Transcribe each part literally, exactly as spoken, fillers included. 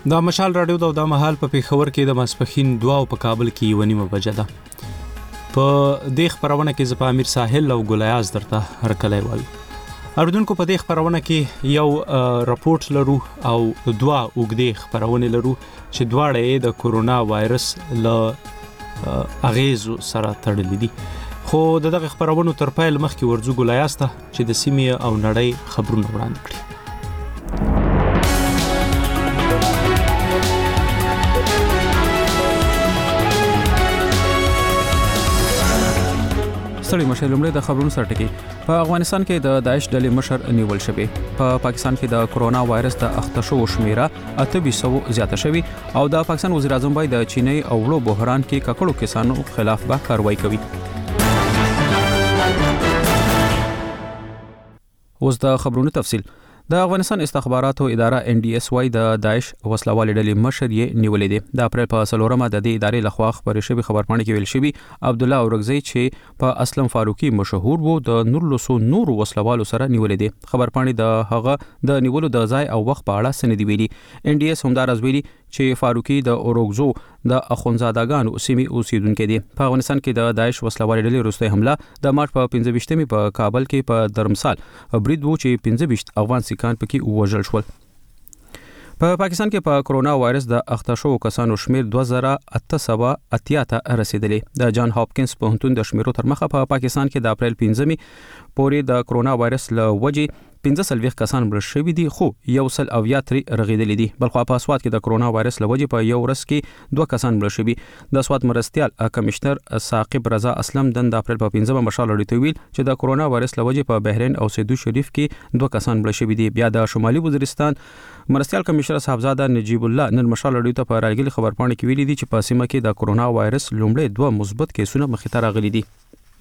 دا مشال راډیو دا د مهال په پیښور کې د ماسپخین دوا او په کابل کې یو نیمه بجه ده. په دې خبرونه کې ز په امیر ساحل او ګلیاز درته هرکلی وایو. اردوونکو په دې خبرونه کې یو راپورټ لرو او دوا اوږدې خبرونه لرو چې دواړه د کورونا وایرس له اغیزو سره تړلې دي. خو دغه خبرونه تر پایل مخکې ورځو ګلیاز ته چې د سیمې او نړۍ خبرونه وړاندې کړي. ستړي مشه لومړی د خبرونو سره ټکی. په افغانستان کې د داعش ډلې مشر نیول شوی. په پا پاکستان کې د کرونا وایرس د اخته شو شمیره اته سوه زیاته شوی او د پاکستان وزیر اعظم باید د چینی او وړو بحران کې ککړو کسانو خلاف به کاروایی کوي. اوس د خبرونو تفصیل. د افغانستان استخباراتو اداره ان ډي اس وايي د داعش وسلوال ډلې مشر یې نیولې دي. د اپریل په څلورمه د دې ادارې لخوا خبرې شوی خبرپاڼه کې ویل شوی عبد الله اورغزی چې په اسلم فاروقي مشهور وو د نورلسو نور وسلوالو سره نیولې دي. خبرپاڼه د هغه د نیولو د ځای او وخت په اړه سندې ویلي. ان ډي اس همدار از ویلي چې فاروقي د اورغزو د اخونزادګانو سیمې اوسیدونکو دي. په افغانستان کې د داعش وسلوال ډلې وروستۍ حمله د مارچ په پنځه ویشتمې په کابل کې په درمسال برید وو چې پنځه ویشت افغان سیکان پکې وژل شول. په پا پاکستان کې په کرونا وایرس د اخته شو کسانو شمیر دوه زره اته سوه اتیا ته رسیدلی. د جان هاپکینز پوهنتون د شمیرو تر مخه په پا پاکستان کې د اپریل پنځمې پورې د کرونا وایرس له وجې پنځه سلويخ کسان مړ شوي دي خو یو سل اویا ترې رغیدلي دي. بلخوا په اسوات کې د کرونا وایرس له وجې په یو ورځ کې دوه کسان مړ شوي. د اسوات مرستيال کمشنر ثاقب رضا اسلم د اپریل په پنځمه مشال اړیته ویل چې د کرونا وایرس له وجې په بحرین او سیدو شریف کې دوه کسان مړ شوي دي. بیا د شمالي وزیرستان مرستيال کمشنر صاحبزاده نجیب الله نن مشال اړیته په راګل خبرپاڼه کې ویلي دي چې په سیمه کې د کرونا وایرس لومړی دوه مثبت کیسونه مخې ته راغلي دي.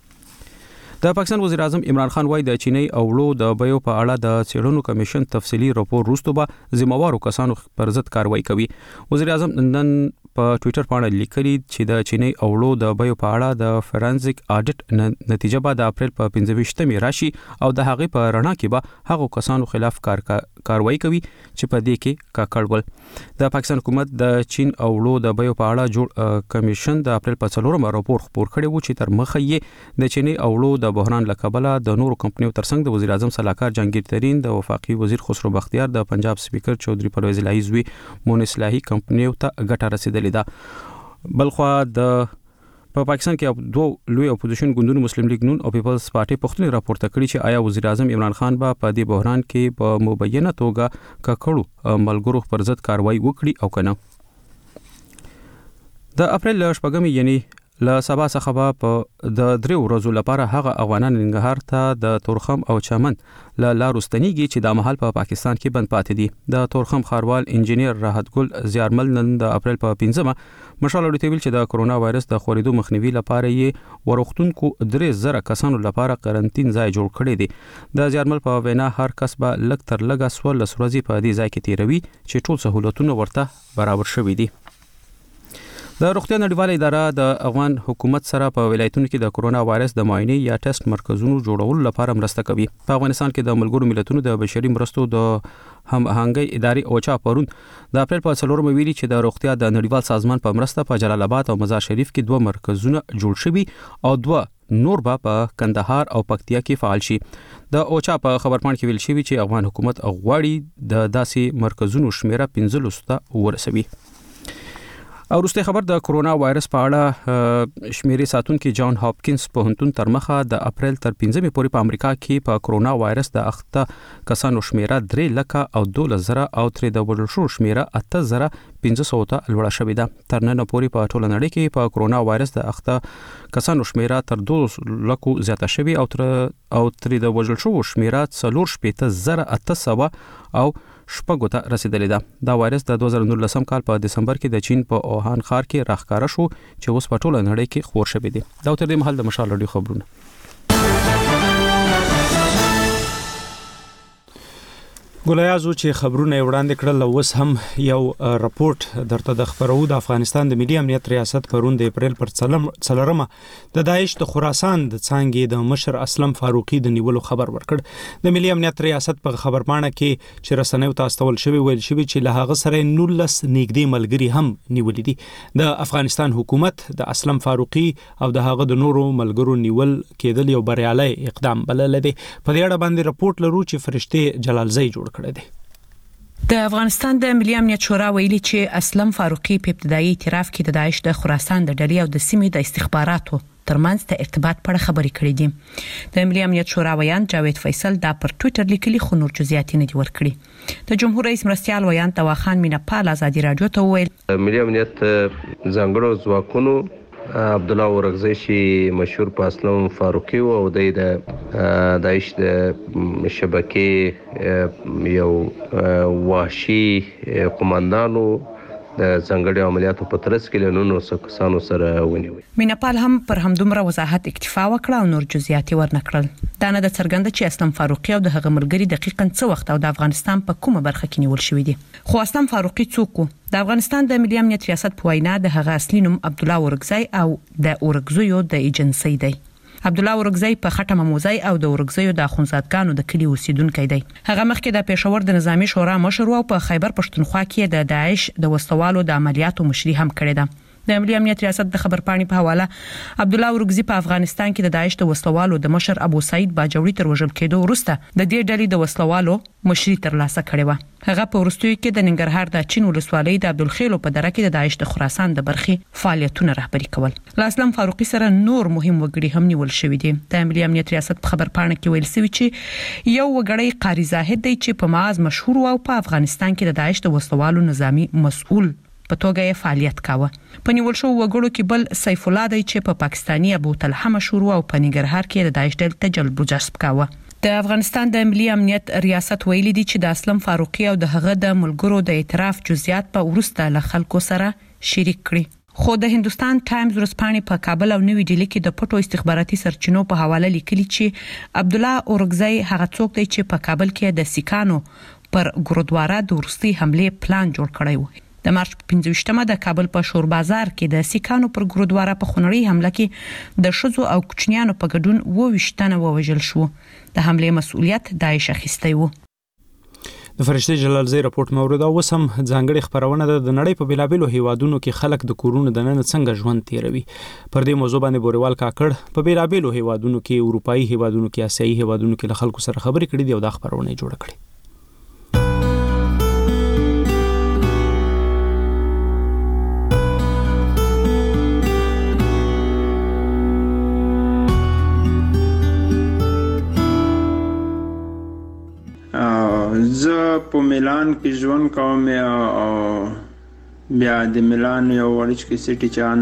د پاکستان وزیر اعظم عمران خان وايي د چینی او وړو د بیو په اړه د څېړنو کمیشن تفصیلی راپور وروسته به ذمہوارو کسانو پر ضد کاروایی کوي. وزیر اعظم نن په ټوئیټر باندې لیکلي چې د چینی او وړو د بیو په اړه د فورنزیک اډیټ نتیجه به د اپریل په پنځه ویشتمې راشي او د هغې په رڼا کې به هغو کسانو خلاف کار کاروایی کوي چې په دې کې کاکړ ول. د پاکستان حکومت د چین او وړو د بیو په اړه جوړ کمیشن د اپریل په څلورمه راپور خپور کړی و چې تر مخه یې د چینی او وړو د بحران لکبله د نورو کمپنیو ترڅنګ د وزیر اعظم صلاحکار جهانگیر ترین د وفاقي وزیر خسرو بختیار د پنجاب سپیکر چودري پرویز الهی زوی مون اصلاحي کمپنیو ته ګټه رسیدلې ده. بلخوا د په پاکستان کې دوه لوی اپوزیشن ګوندونو مسلم لیگ نون او پیپلز پارټي پښتون راپورته کړی چې آیا وزیر اعظم عمران خان به په دې بحران کې په مبینه توګه ککړو ملګرو پر ضد کاروایی وکړي او کنه. د اپریل شپږمې یعنی له سبا څخه به په د درې ورځو لپاره هغه افغانان ننګرهار ته د تورخم او چمن له لارو ستنیږي چې د مهال په پاکستان کې بند پاتې دي. د تورخم خاروال انجینیر راحت ګل زیارمل نن د اپریل په پنځمه مشال اړیته ویل چې د کرونا وایرس د خورېدو مخنیوي لپاره یې ورختونکو درې زره کسانو لپاره قرنټین ځای جوړ کړی دی. د زیارمل په وینا هر کس به لږ تر لږه څوارلس ورځې په دې ځای کې تیروي چې ټول سہولتونه ورته برابر شوي دي. د روغتیا نړیواله اداره د افغان حکومت سره په ولایتونو کې د کرونا وایرس د معاینې یا ټیسټ مرکزونو جوړولو لپاره مرسته کوي. په افغانستان کې د ملګرو ملتونو د بشري مرستو د هماهنګۍ ادارې اوچا پرون د اپریل په څلورمه ویلي چې د روغتیا د نړیوال سازمان په مرسته په جلال آباد او مزار شریف کې دوه مرکزونه جوړ شوي او دوه نور به په کندهار او پکتیا کې فعال شي. د اوچا په خبرپاڼه کې ویل شوی چې افغان حکومت غواړي د داسې مرکزونو شمیره پنځلس ته ورسوي. او وروسته خبر د کرونا وایرس په اړه شمیرې ساتونکو جان هاپکینز پوهنتون تر مخه د اپریل تر پنځمې پورې په امریکا کې په کرونا وایرس د اخته کسانو شمیره درې لکه او دولس زره او ترې د وژل شو شمیره اته زره پنځه سوه ته لوړه شوې ده. تر ننه پورې په ټوله نړۍ کې په کرونا وایرس د اخته کسانو شمیره تر دولس لکو زیاته شوې او تر او ترې د وژل شو شمیره څلور شپېته زره اته سوه او شپږو ته رسیدلې ده. دا وایرس د دوه زره نولسم کال په دسمبر کې د چین په اوهان ښار کې راښکاره شو چې اوس په ټوله نړۍ کې خپور شوی دی. دا تر دې مهال د مشال راډیو خبرونه. ګلایازو چې خبرونه وړاندې کړل اوس هم یو راپورټ درته د خبرو د افغانستان د ملي امنیت ریاست پرون د اپریل پر څلورمه د داعش د خراسان د څانګې د مشر اسلم فاروقي د نیولو خبر ورکړ. د ملي امنیت ریاست په خبرپاڼه کې چې رسنیو ته استول شوی ویل شوی چې له هغه سره نولس نږدې ملګري هم نیولې دي. د افغانستان حکومت د اسلم فاروقي او د هغه د نورو ملګرو نیول کېدل یو بریالي اقدام بلل دي. په دې اړه باندې راپورټ لرو چې فرشته جلالزی جوړ د افغانستان د ملي امنیت شورا ویلي چې اسلم فاروقي په ابتدایي اعتراف کې د داعش د خراسان د ډلې او د سیمې د استخباراتو ترمنځ د ارتباط په اړه خبرې کړې دي. د ملي امنیت شورا ویان جاوید فیصل دا پر ټوئیټر لیکلي خو نور جزئیات نه دي ورکړي. د جمهور رئیس مرستيال ویان تواخان مینپال ازادي رادیو ته ویل ملي امنیت ځانګړو ځواکونو عبد الله اورغزی چې مشهور په اسلم فاروقي او د داعش د شبکې یو وحشي قوماندانو د ځانګړي عملیاتو په ترڅ کې له نورو کسانو سره ونیوي. مینپال هم پر همدومره وضاحت اکتفا وکړه او نور جزئیات ورنکړل. دا نه د څرګنده چې اسلم فاروقي او د هغه ملګري دقیقاً څه وخت او د افغانستان په کومه برخه کې نیول شوی دي. خو اسلم فاروقي څوک و؟ د افغانستان د ملي امنیت ریاست په وینا د هغه اصلي نوم عبد الله اورغزی او د اورغزیو د ایجنسی دی. عبد الله اورغزی په خټه مموزی او د اورغزیو د اخونزادګانو د کلی اوسیدونکو دی. هغه مخکې د پېښور د نظامی شورا مشر او په خیبر پښتونخوا کې د داعش د وسوالو د عملیاتو مشري هم کړې ده. د ملي امنیت ریاست د خبرپاڼې په حواله عبد الله اورغزی په افغانستان کې د داعش د وسوالو د مشر ابو سعید باجوړي تر وژل کېدو وروسته د دې ډلې د وسوالو مشري ترلاسه کړې و. هغه په وروستیو کې د ننګرهار د چین ولسوالۍ د عبدالخیلو په دره کې د داعش د خراسان د برخې فعالیتونه رهبري کول. له اسلم فاروقي سره نور مهم وګړي هم نیول شوی دي. د ملي امنیت ریاست په خبرپاڼه کې ویل شوی چې یو وګړی قاری زاهد دی چې په معاذ مشهور او په افغانستان کې د داعش د وسوالو نظامی مسؤل په توګه یې فعالیت کاوه. په نیول شو وګړو کې بل سیف الله دی چې په پاکستانی ابو طلحه مشهور او په ننګرهار کې د داعش ډلې ته جلب جذب کاوه. د افغانستان د ملي امنیت ریاست ویلي دی چې د اسلم فاروقي او د هغه د ملګرو د اعتراف جزئیات په ورسته له خلکو سره شریک کړي. خو د هندستان ټایمز ورځپاڼې په کابل او نوې ډیلی کې د پټو استخباراتي سرچینو په حواله لیکلي چې عبد الله اورغزی هغه څوک دی چې په کابل کې د سیکانو پر ګورودواره د ورستي حمله پلان جوړ کړی و. د مارچ پنځه ویشتمه د کابل په شور بازار کې د سیکانو پر ګورودواره په خونړۍ حمله کې د شذو او کوچنیانو په ګډون وویشتنه ووژل شو. د حمله مسؤلیت داعش اخیستی و. د فرشته جلالزی راپورټ مورد او وسم ځانګړي خبرونه د نړۍ په بیلابېلو هیوادونو کې خلک د کورونو د نن څنګه ژوند تیروي. پر دې موضوع باندې بوریوال کاکړ په بیلابېلو هیوادونو کې اروپאי هیوادونو کې آسیایي هیوادونو کې له خلکو سره خبرې کړې دي او د خبرونه جوړ کړې. زه په میلان کې ژوند کوم او بیا د میلان یو وړوکی سیټي چې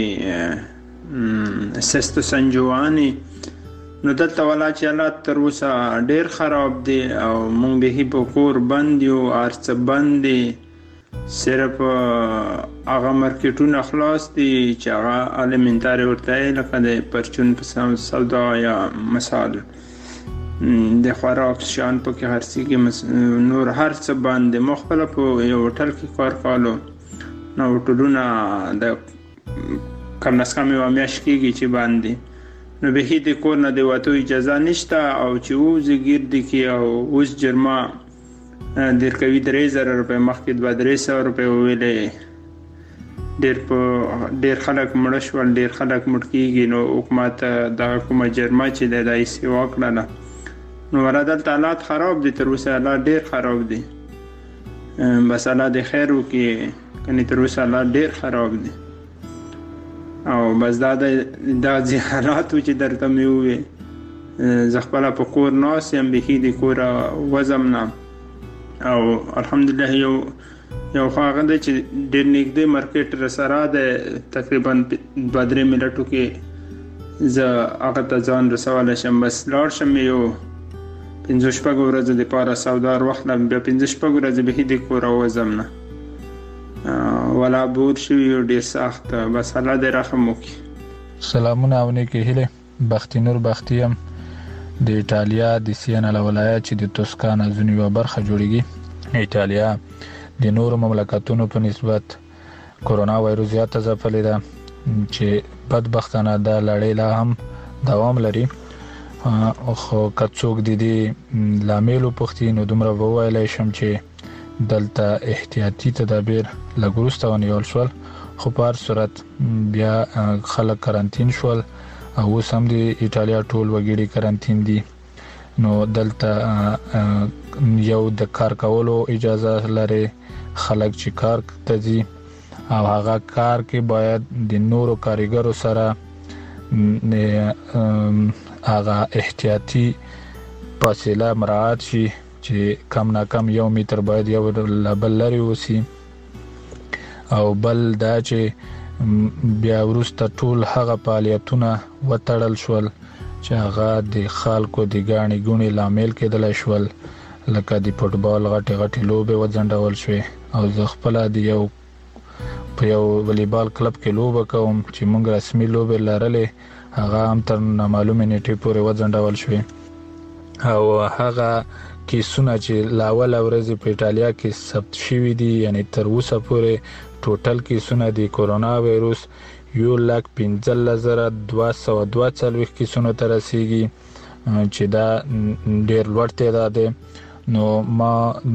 نومیږي سیستو سان جوانی نو دلته ولا چې حالات تر اوسه ډېر خراب دي او مونږ به په کور بند یو ارڅ بند دي صرف هغه مارکیټونه خلاص دي چې هغه الیمنټاري ورته لکه د پرچون په سودا یا مثال د خوراک شان په کې هرڅه نور هر څه باندې مخبل په یو هوټل کې کار کولو نو ټولونه د کم نس کم یو میاشت کېږي چې باندې نو به دې کور نه دی وته اجازه نشته او چې اوس ګرد کې او اوس جرما ډېر کوي درې زره روپۍ مخکې دوه درې سوه روپۍ ویلې ډېر په ډېر خلک مړه شول ډېر خلک مړ کېږي نو حکومت دغه کومه جرما چې دی دا یې سیوا کړله نو ولا دلته حالات خراب دي تر اوسه حالات ډېر خراب دي بس الله دې خیر وکړي کنې تر اوسه حالات ډېر خراب دي او بس دا د داسې حالاتو چې درته مې وویل زه خپله په کور ناست یم بیخي د کوره وځم نه او الحمدلله یو یو خو هغه دی چې ډېر نږدې مارکیټ رسره دی تقریبا دوه درې منټو کې زه هغه ته ځان رسولی شم بس لاړ شم یو پنځه شپږ ورځې دپاره سودار واخلم بیا پنځه شپږ ورځې بیخي د کوره وځم نه ولا بور شوي یو ډېر سخت بس الله دې رحم وکړي. سلامونه او نیکې هیلې بختي نور بختي یم د ایټالیا د سینا ولایت چې د توسکانا ځینې یو برخه جوړیږي. ایټالیا د نورو مملکتونو په نسبت کورونا وایروس زیاته ځپلې ده چې بدبختانه د لړۍ لا هم دوام لري. خو کڅوګ د دې لامل پوښتنه نو دومره وویلای شم چې دلته احتیاطي تدابیر لګورسته ونیول شول، خو په هر صورت بیا خلک کارانتین شول او اوس هم د ایټالیا ټول وګړي کارانتین دي. نو دلته یو د کار کولو اجازه لري خلک چې کار ته ځي او هغه کار کې باید د نورو کارګرو سره هغه احتیاطي فاصله مراعات شي چې کم نه کم یو متر باید یو بل لري وسی. او بل دا چې بیا ورسته ټول هغه فعالیتونه وتړل شول چې هغه د خلکو د غاڼې ګونې لامل کېدل شول، لکه د فوټبال غټي غټي لوبه وځنډول شوې. او زه خپل د یو په یو والیبال کلب کې لوبه کوم چې موږ رسمي لوبه لرلې، هغه هم تر معلومه نیټه پورې وځنډول شوې. او هغه کیسونه چې لاول ورځ په ایټالیا کې ثبت شوي دي، یعنی تر اوسه پورې ټوټل کیسونه د کورونا وایروس یو لک پنځه زره دوه سوه دوه څلوېښت کیسونو ته رسیږي چې دا ډېر لوړ تعداد دی. نو ما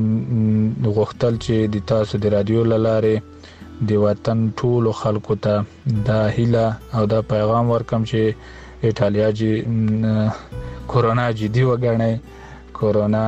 غوښتل چې د تاسو د رادیو لاره د وطن ټول خلکو ته دا هیله او دا پیغام ورکم چې ایټالیا جی کورونا جدي وګڼي. کورونا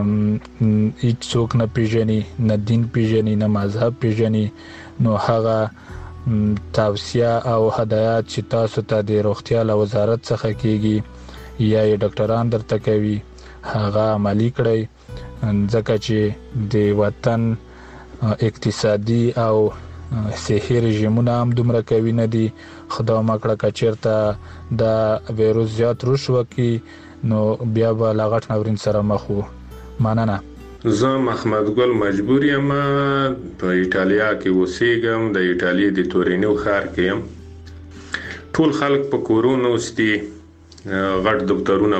هیڅ څوک نه پیژني، نه دین پیژني، نه مذهب پیژني. نو هغه توصیه او هدایات چې تاسو ته د روغتیا له وزارت څخه کیږي یا یې ډاکټران درته کوي هغه عملی کړئ، ځکه چې د وطن اقتصادي او صحي رژیمونه هم دومره کوي نه دي. خدا مکړه کچیرته د وایروس زیات رشوه کی نو بیا به لاغت نورین سره مخ وو. مننه. زه محمد ګل مجبور یم په ایټالیا کې اوسېږم، د ایټالیا د تورینو ښار کې یم. ټول خلک په کورونو اوسدي، غټ دفترونه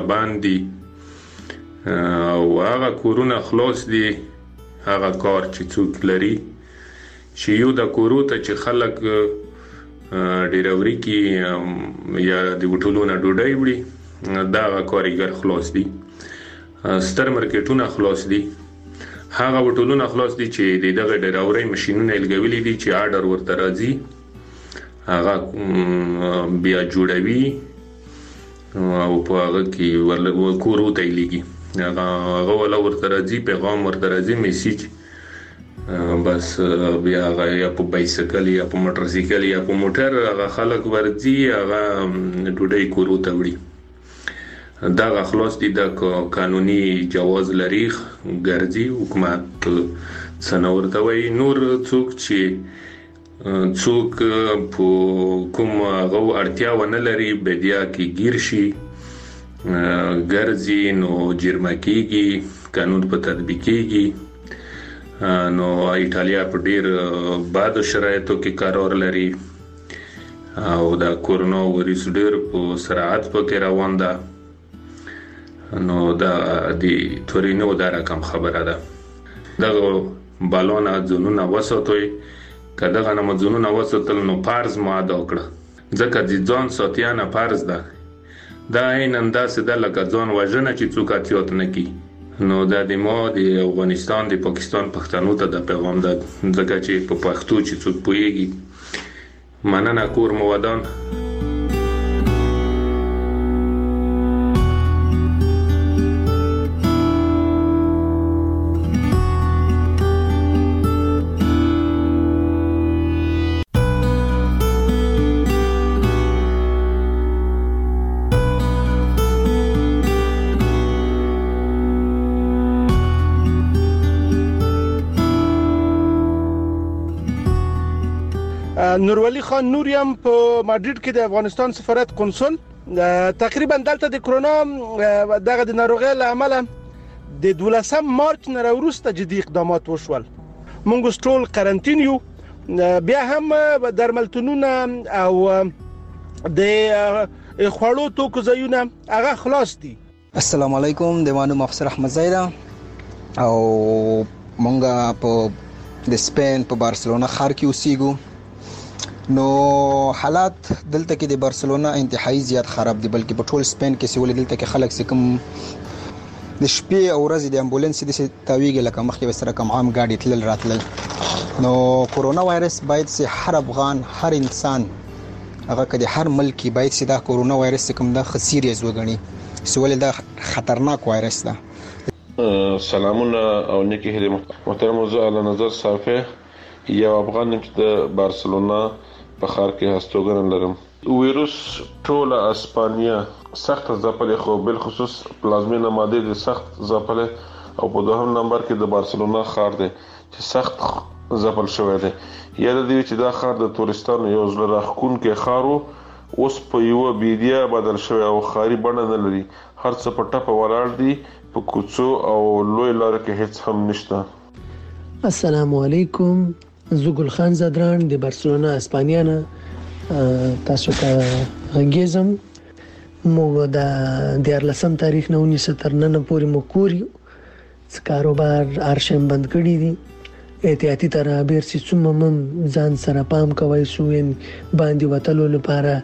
باندې او هغه کورونه خلاص دي. هغه کار چې څوک لري چې یو د کورو ته چې خلک ډیروري کې یا د وټولونه ډوډۍ وړي دا کارګر خلاص دي. ستر مارکیټونه خلاص دي، هغه وټولونه خلاص دي چې د دغه ډیروري ماشينونه لګولې دي چې آرډر ورته راځي هغه بیا جوړوي او په هغه کې ول کورو ته لګي، هغه ولا ورته راځي پیغام ورته راځي میسج، بس بیا هغه یا په بایسکل یا په موټر سایکل یا په موټر هغه خلک ورځي هغه ډوډۍ کورو ته وړي. دا خلاص دي د قانوني جواز لري ګرځي حکومت څنورته وي. نور څوک چې څوک په کوم غو اړتیا ونه لري بدیا کې گیر شي ګرځي نو جرمه کیږي، قانون په تطبیق کیږي. نو ایټالیا په ډیر باد شرایطو کې قرار لري او دا کورونا وایروس ډیر په سرعت په روان ده. نو دا د تورینو دا رقم خبره ده. دغه بالونه ځونونه وساتوي، کداغه نه ځونونه وساتل نو پارز ما دا وکړه، ځکه چې ځان ساتیانه پارز ده. دا عین انداسه د لکه ځان وژنه چې څوک اتیات نه کی. نو دا د ما د افغانستان د پاکستان پښتنو ته د پیغام ده، ځکه چې په پښتو چې څوک پوهیږي. مننه کور مو ودان. نورولي خان نوریم په مادرید کې د افغانستان سفارت قنصل تقریبا دلته د کرونا دغه د ناروغي لامل د دولسم مارچ نه وروسته جدي اقدامات وشول. موږ ټول قرنټین یو، بیا هم درملتونونه او د خوړو توکو ځایونه هغه خلاص دي. السلام علیکم، د مانو افسر احمد زیدا او مونږه په د سپین په بارسلونا ښار کې اوسېږو. نو حالات دلته کې د بارسلونا انتهایی زیات خراب دي، بلکې په ټول سپین کې سولې دلته کې خلک سکم د شپې او ورځې د امبولانس د تاویږي لکه مخکې سره کوم عام ګاډي تلل راتلل. نو کورونا وایرس باید سي هر افغان هر انسان هغه کدي هر ملک باید سي دا کورونا وایرس کوم دا خسیریز وګڼي، سولې دا خطرناک وایرس ده. سلامونه او نیکی هیله محترم موضوع علی نظر صافی یو افغان چې د بارسلونا په ښار کې هستوګن لرم. ویروس ټوله اسپانیا سخت ځپلې، خو بل خصوص پلازمینه ماده د سخت ځپلې او په دوهم نمبر کې د بارسلونا ښار دی چې سخت ځپل شوی دی. یاد دی چې دا ښار د تورستانو یو ځل راخکونکې ښار و، اوس په یو بیدیا بدل شوی او ښاري بڼه نه لري. هر څه په ټپه ولاړ دي، په کوڅو او لوی لارو کې هیڅ هم نشته. السلام علیکم، زه ګل خان زدران د بارسلونا اسپانیا نه تاسو ته غږیږم. موږ د دیارلسم تاریخ نه ونیسه تر نن پورې مو کوري کاروبار ارشم بند کړی دي. احتیاطي تدابیر چې څومره من ځان سره پام کوي سو باندې وتلو لپاره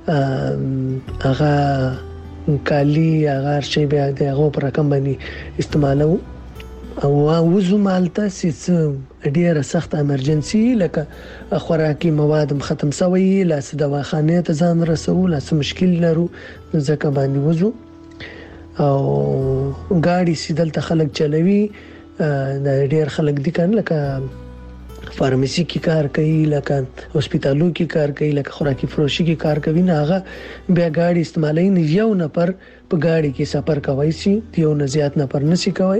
هغه کالی هغه شی به هغه پر رقم باندې استعمالو او وزو مالته چې ډیره سخت امرجنسي لکه خوراکي مواد ختم شوی، لاس دواخانه ته ځان رسول، لاس مشکل لرو ځکه باندې وزو او ګاډي سیدل ته خلک چلوي. دا ډیر خلک دي کنه لکه فارماسي کې کار کوي، لکه هسپتالو کې کار کوي، لکه خوراکي فروشي کې کار کوي، نه هغه بیا ګاډي استعمالوي. نه یو نفر په ګاډي کې سفر کوي سي یو نه زیات نفر نشي کوي.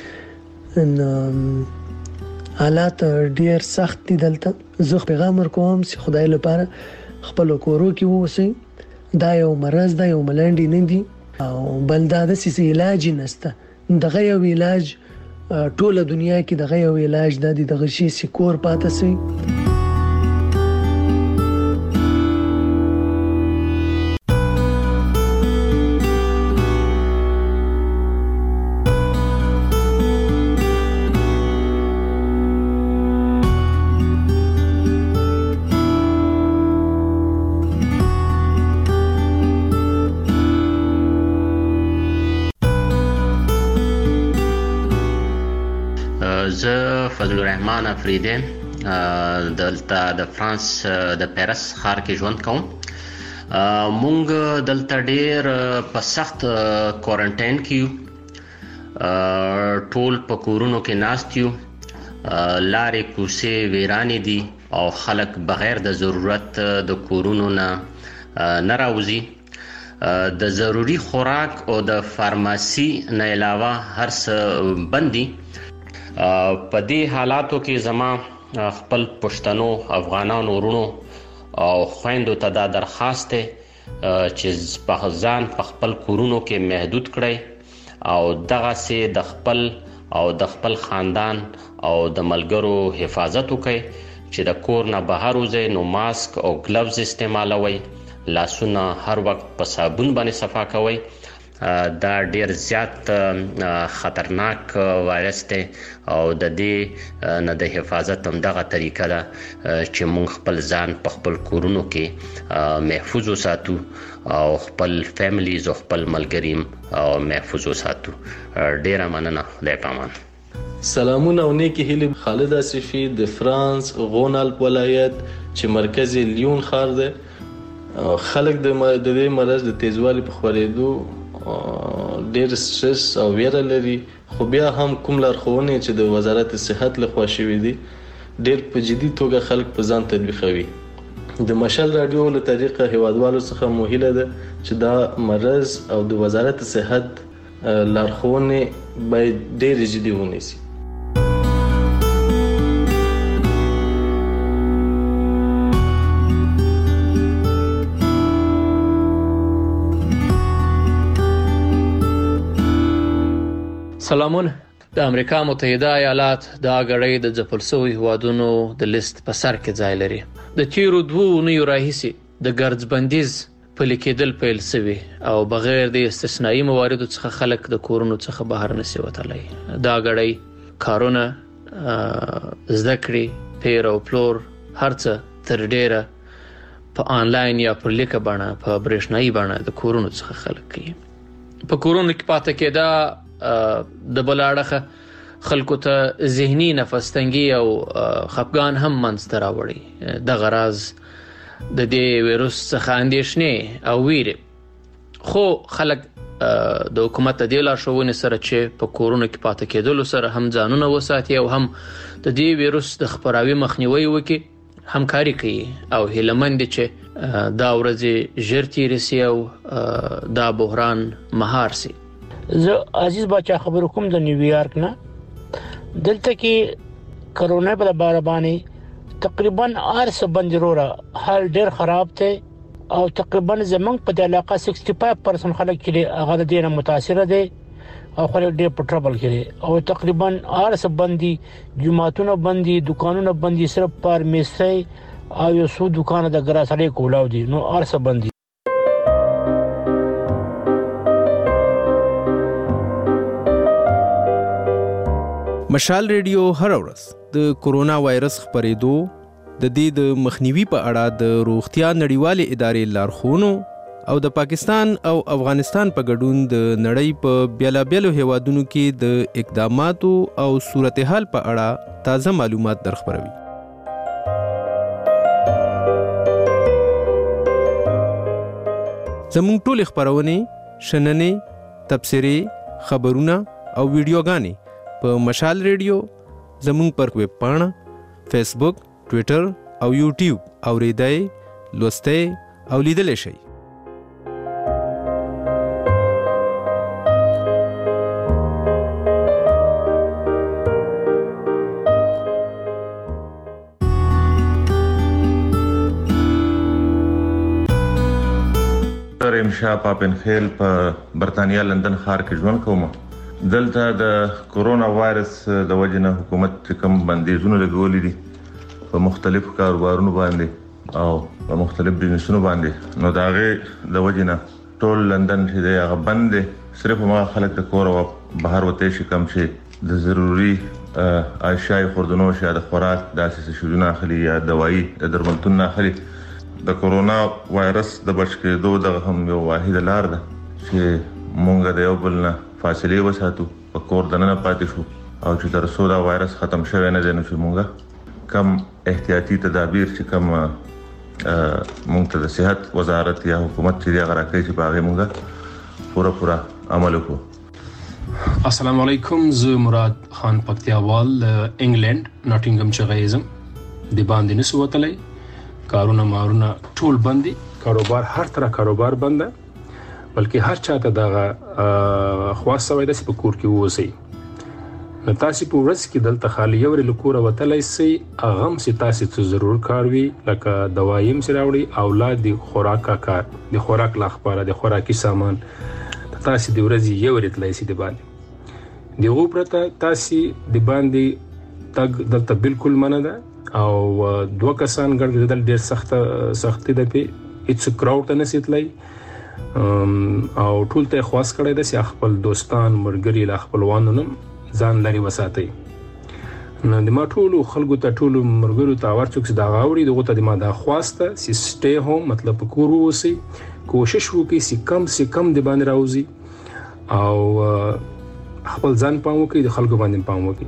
ان حالات ډیر سخت دي دلته. زه پیغام ورکوم چې خدای لپاره خپل کورو کې ووسئ. دا یو مرض دا یو ملنډي نه دي او بل دا د سیس علاج نشته. دغه یو علاج ټوله دنیا کې دغه یو علاج د دغه شي سکور پاتې سي. زه فضل الرحمن افریدی دلته د فرانس د پیرس ښار کې ژوند کوم. مونږ دلته ډیر په سخت کوارنټاین کې یو، ټول په کورونو کې ناست یو، لارې کوڅې ویرانې دي او خلک بغیر د ضرورت د کورونو نه نه راوځي. د ضروري خوراک او د فارماسي نه علاوه هر څه بند دي. په دې حالاتو کې زما خپل پښتنو افغانانو ورونو او خويندو ته دا درخواست دی چې په ځان په خپل کورونو کې محدود کړئ او دغه سي د خپل او د خپل خاندان او د ملګرو حفاظت وکړئ چې د کور نه بهر وځئ نو ماسک او ګلوز استعمالوي، لاسونه هر وخت په صابون باندې صفا کوئ. دا ډیر زیات خطرناک وایرس دی او د دې نه د حفاظت هم دغه طریقه ده چې موږ خپل ځان په خپل کورونو کې محفوظ وساتو او خپل فیملیز او خپل ملګریم او محفوظ وساتو. ډیره مننه، خدای پامان. سلامونه او نیکی هیله. خالد آصفی د فرانس غونالپ ولایت چې مرکز لیون ښار دی. خلک د دې مرض د تیزوالي په خورېدو ډېر سټرس او ویره لري، خو بیا هم کوم لارښوونې چې د وزارت صحت لخوا شوې دي ډېر په جدي توګه خلک په ځان تطبیقوي. د مشال رادیو له طریقه هیوادوالو څخه مو هیله ده چې دا مرض او د وزارت صحت لارښوونې باید ډېر جدي ونیسي. سلامونه. د امریکا متحده ایالات د اګړۍ د ځپل شویو هیوادونو د لیست په سر کې ځای لري. د تیرو دوو اونیو راهیسې د ګرځبندیز پلي کېدل پیل شوي او بغیر د استثنایی مواردو څخه خلک د کورونو څخه بهر نشي وتلی. دا غړی کارونه زده کړې پیر او پلور هرڅه تر ډیره په آنلاین یا په لیکه باندې په برېښنایي باندې د کورونو څخه خلک کوي. په کورونو کې پاتې کېدا د بل اړخه خلکو ته ذهني نفس تنګي او خفګان هم منځته راوړي. د غراز د دې وایروس څخه اندېښنې او ویره خو خلک د حکومت د لارښوونې سره چې په کورونو کې پاتې کېدلو سره هم ځانونه وساتي او هم د دې وایروس د خپراوي مخنیوي وکړي همکاري کوي او هیلمند چې دا ورځې ژر تیر شي او دا بحران مهار شي. زه عزیز بچا خبر کوم د نیویارک نه. دلته کې کرونا په اړه باندې تقریبا ارسه بندرورا حال ډیر خراب ته او تقریبا زمنګ په علاقه شپږ پنځه پرسنټ خلک چې هغه د دې نه متاثر دي او خلک ډیر په ټربل کې او تقریبا ارسه بندي جمعهتونه بندي دکانونه بندي صرف فارمیسي او یو څو دکان د ګراسړې کولاو دي نو ارسه بندي. مشال ریډیو هر ورځ د کورونا وایرس خپرېدو د دې د مخنیوي په اړه د روغتیا نړیوالې ادارې لارښوونو او د پاکستان او افغانستان په ګډون د نړۍ په بیلابیلو هیوادونو کې د اقداماتو او صورتحال په اړه تازه معلومات درخبروي. زموږ ټول خبرونه شننې تبصرې خبرونه او ویډیوګانې په مشال ریډیو زموږ پر ویب پاڼه فیسبوک ټویټر او یوټیوب اوریدای لوستای او لیدل شي. امشا پاپنخیل په برتانیا لندن ښار کې ژوند کوم. دلته د کورونا وایرس د وجنه حکومت کوم بندیزونه لګولې دي په مختلفو کاروبارونو باندې او په مختلف بزنسونو باندې. نو داغه د وجنه ټول لندن چې دی هغه بند دی. صرف ما خلک د کور او بهر وته شي کم شي د ضروري اشیاء خوردنوش یا د خوراک داسې شیونه اخلي یا دوايي د درملتون اخلي. د کورونا وایرس د بچ کېدو د هم یو واحده لار ده چې مونږ د یو بل نه فاصله وساتو په کور دننه پاتې شو او چې تر څو دا وایرس ختم شوی نه دی نو چې مونږ کم احتیاطي تدابیر چې کم مونږ ته د صحت وزارت یا حکومت چې هغه راکړي چې باغې مونږ پورا پورا عمل وکړو. السلام علیکم. زه مراد خان پکتیاوال انګلند ناټینګم چغایزم د باندې نسو وتلی. کارونه مارونه ټول بندي. کاروبار هر طرح کاروبار بند ده بلکې هر چاته دغه خواص سوي د سپکور کې ووسی. نو تاسو په ورځ کې دلته خالی یو لکوره وتلی سي اغم سي تاسو ته ضرور کار وي لکه دوايم سره وړي اولاد د خوراک کار د خوراک لاخباره د خوراکي سامان تاسو د ورځې یو رتلای سي د باندې دی غو پرته تاسو د باندې تګ دلته بالکل منه ده او دوه کسان ګرځیدل ډیر سخت سختي ده په هیڅ کراوډ ته نسیتلای او ټول ته خواص کړی د سی خپل دوستان مرګري لا خپلوانو نن ځان لري وساتي. نو د ما ټول خلکو ته ټول مرګرو ته ورڅوک دا غاوري دغه ته د ما دا خواسته سی سټي هوم مطلب کور وسی کوشش وکي سی کم سی کم د باندې راوځي او خپل ځان پام وکي د خلکو باندې پام وکي.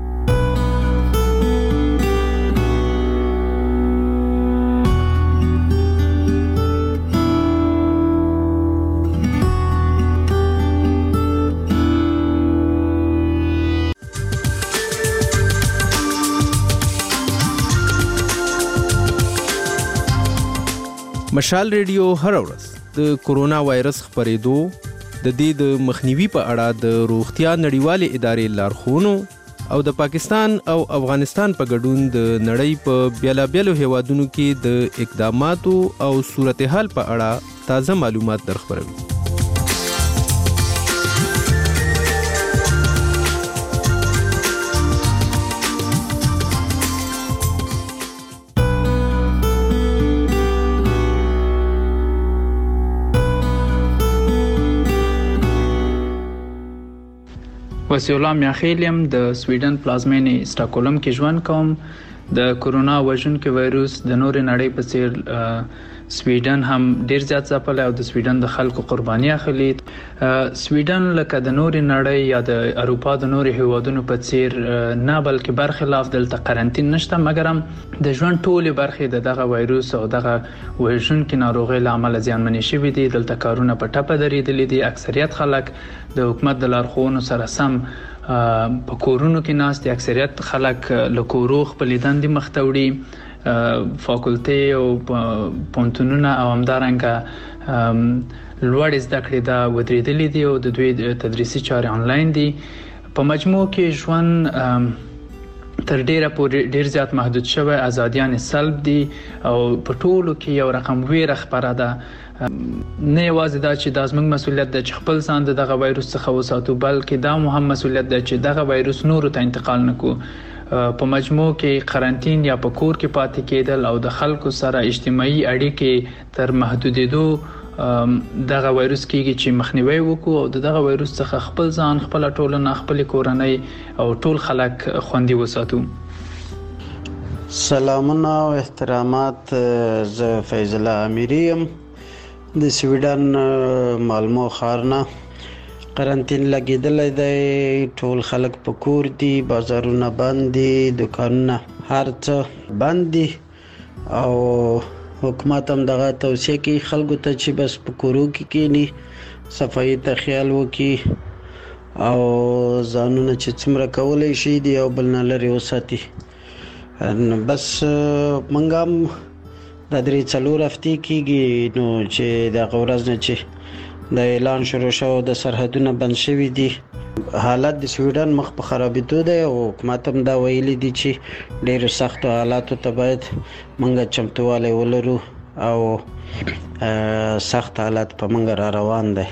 مشال ریډیو هر ورځ د کورونا وایرس خپرېدو د دې د مخنیوي په اړه د روغتیا نړیوالې ادارې لارښوونو او د پاکستان او افغانستان په ګډون د نړۍ په بیلابیلو هیوادونو کې د اقداماتو او صورتحال په اړه تازه معلومات درخبروي. وسیولا میاخیلیم د سویډن پلازمینې سټاکهولم کې ژوند کوم. د کورونا وژونکي وایروس د نور نړۍ په څیر سویډن هم ډیر زیات ځپل او د سویډن د خلکو قرباني اخلي. سویډن لکه د نور نړۍ یا د اروپا د نور هیوادونو په څیر نه بلکې برخلاف دلته قرنټین نشته، مګر هم د ژوند ټولې برخې د دغه وایروس او دغه وژونکي ناروغي لامل زیانمنې شوي دي. دلته کارونه په ټپه درېدلي دي. اکثریت خلک د حکومت د لارښوونو سره سم په کورونو کې ناست دي. اکثریت خلک له کورو خپل دندې مخ ته وړي. فاکولټي او پونتونونه او همدارنګه لوړ زده کړې دا ودرېدلې دي او د دوی تدریسي چارې آنلاین دي. په مجموع کې ژوند تر ډیره پورې ډیر زیات محدود شوی، ازادیان سلب دي او په ټولو کې یو رقم ویره خبره ده. نه یوازې دا چې دا زموږ مسولیت ده چې خپل ځان دغه وایروس څخه وساتو، بلکې دا مهم مسولیت ده چې دغه وایروس نورو ته انتقال نکړو. په مجموع کې قرنټین یا په کور کې پاتې کېدل او د خلکو سره اجتماعي اړیکې تر محدودېدو دغه وایروس کېږي چې مخنیوي وکړو او دغه وایروس څخه خپل ځان، خپل ټولنه، خپل کورنۍ او ټول خلک خوندي وساتو. سلامونه او احترامات. زه فیض الله امیری یم د سویډن مالمو ښارنه. قرنټین لګیدلی دی، ټول خلک په کور دي، بازارونه بند دي، دکانونه هر څه بند دي او حکومت هم دغه توصیه کوي خلکو ته چې بس په کورو کې کینی، صفایي ته خیال وکړي او ځانونه چې څومره کولی شي د یو بل نه لرې وساتي. بس موږ هم دا درې څلور هفتې کېږي نو چې دغه ورځ نه چې د اعلان شروع شو د سرحدونه بند شوي دي. حالت د سویډن مخ په خرابېدو دی او حکومت هم دا ویلي دي چې ډېرو سختو حالاتو ته باید موږ چمتووالی ولرو او سخت حالات په موږ را روان دی.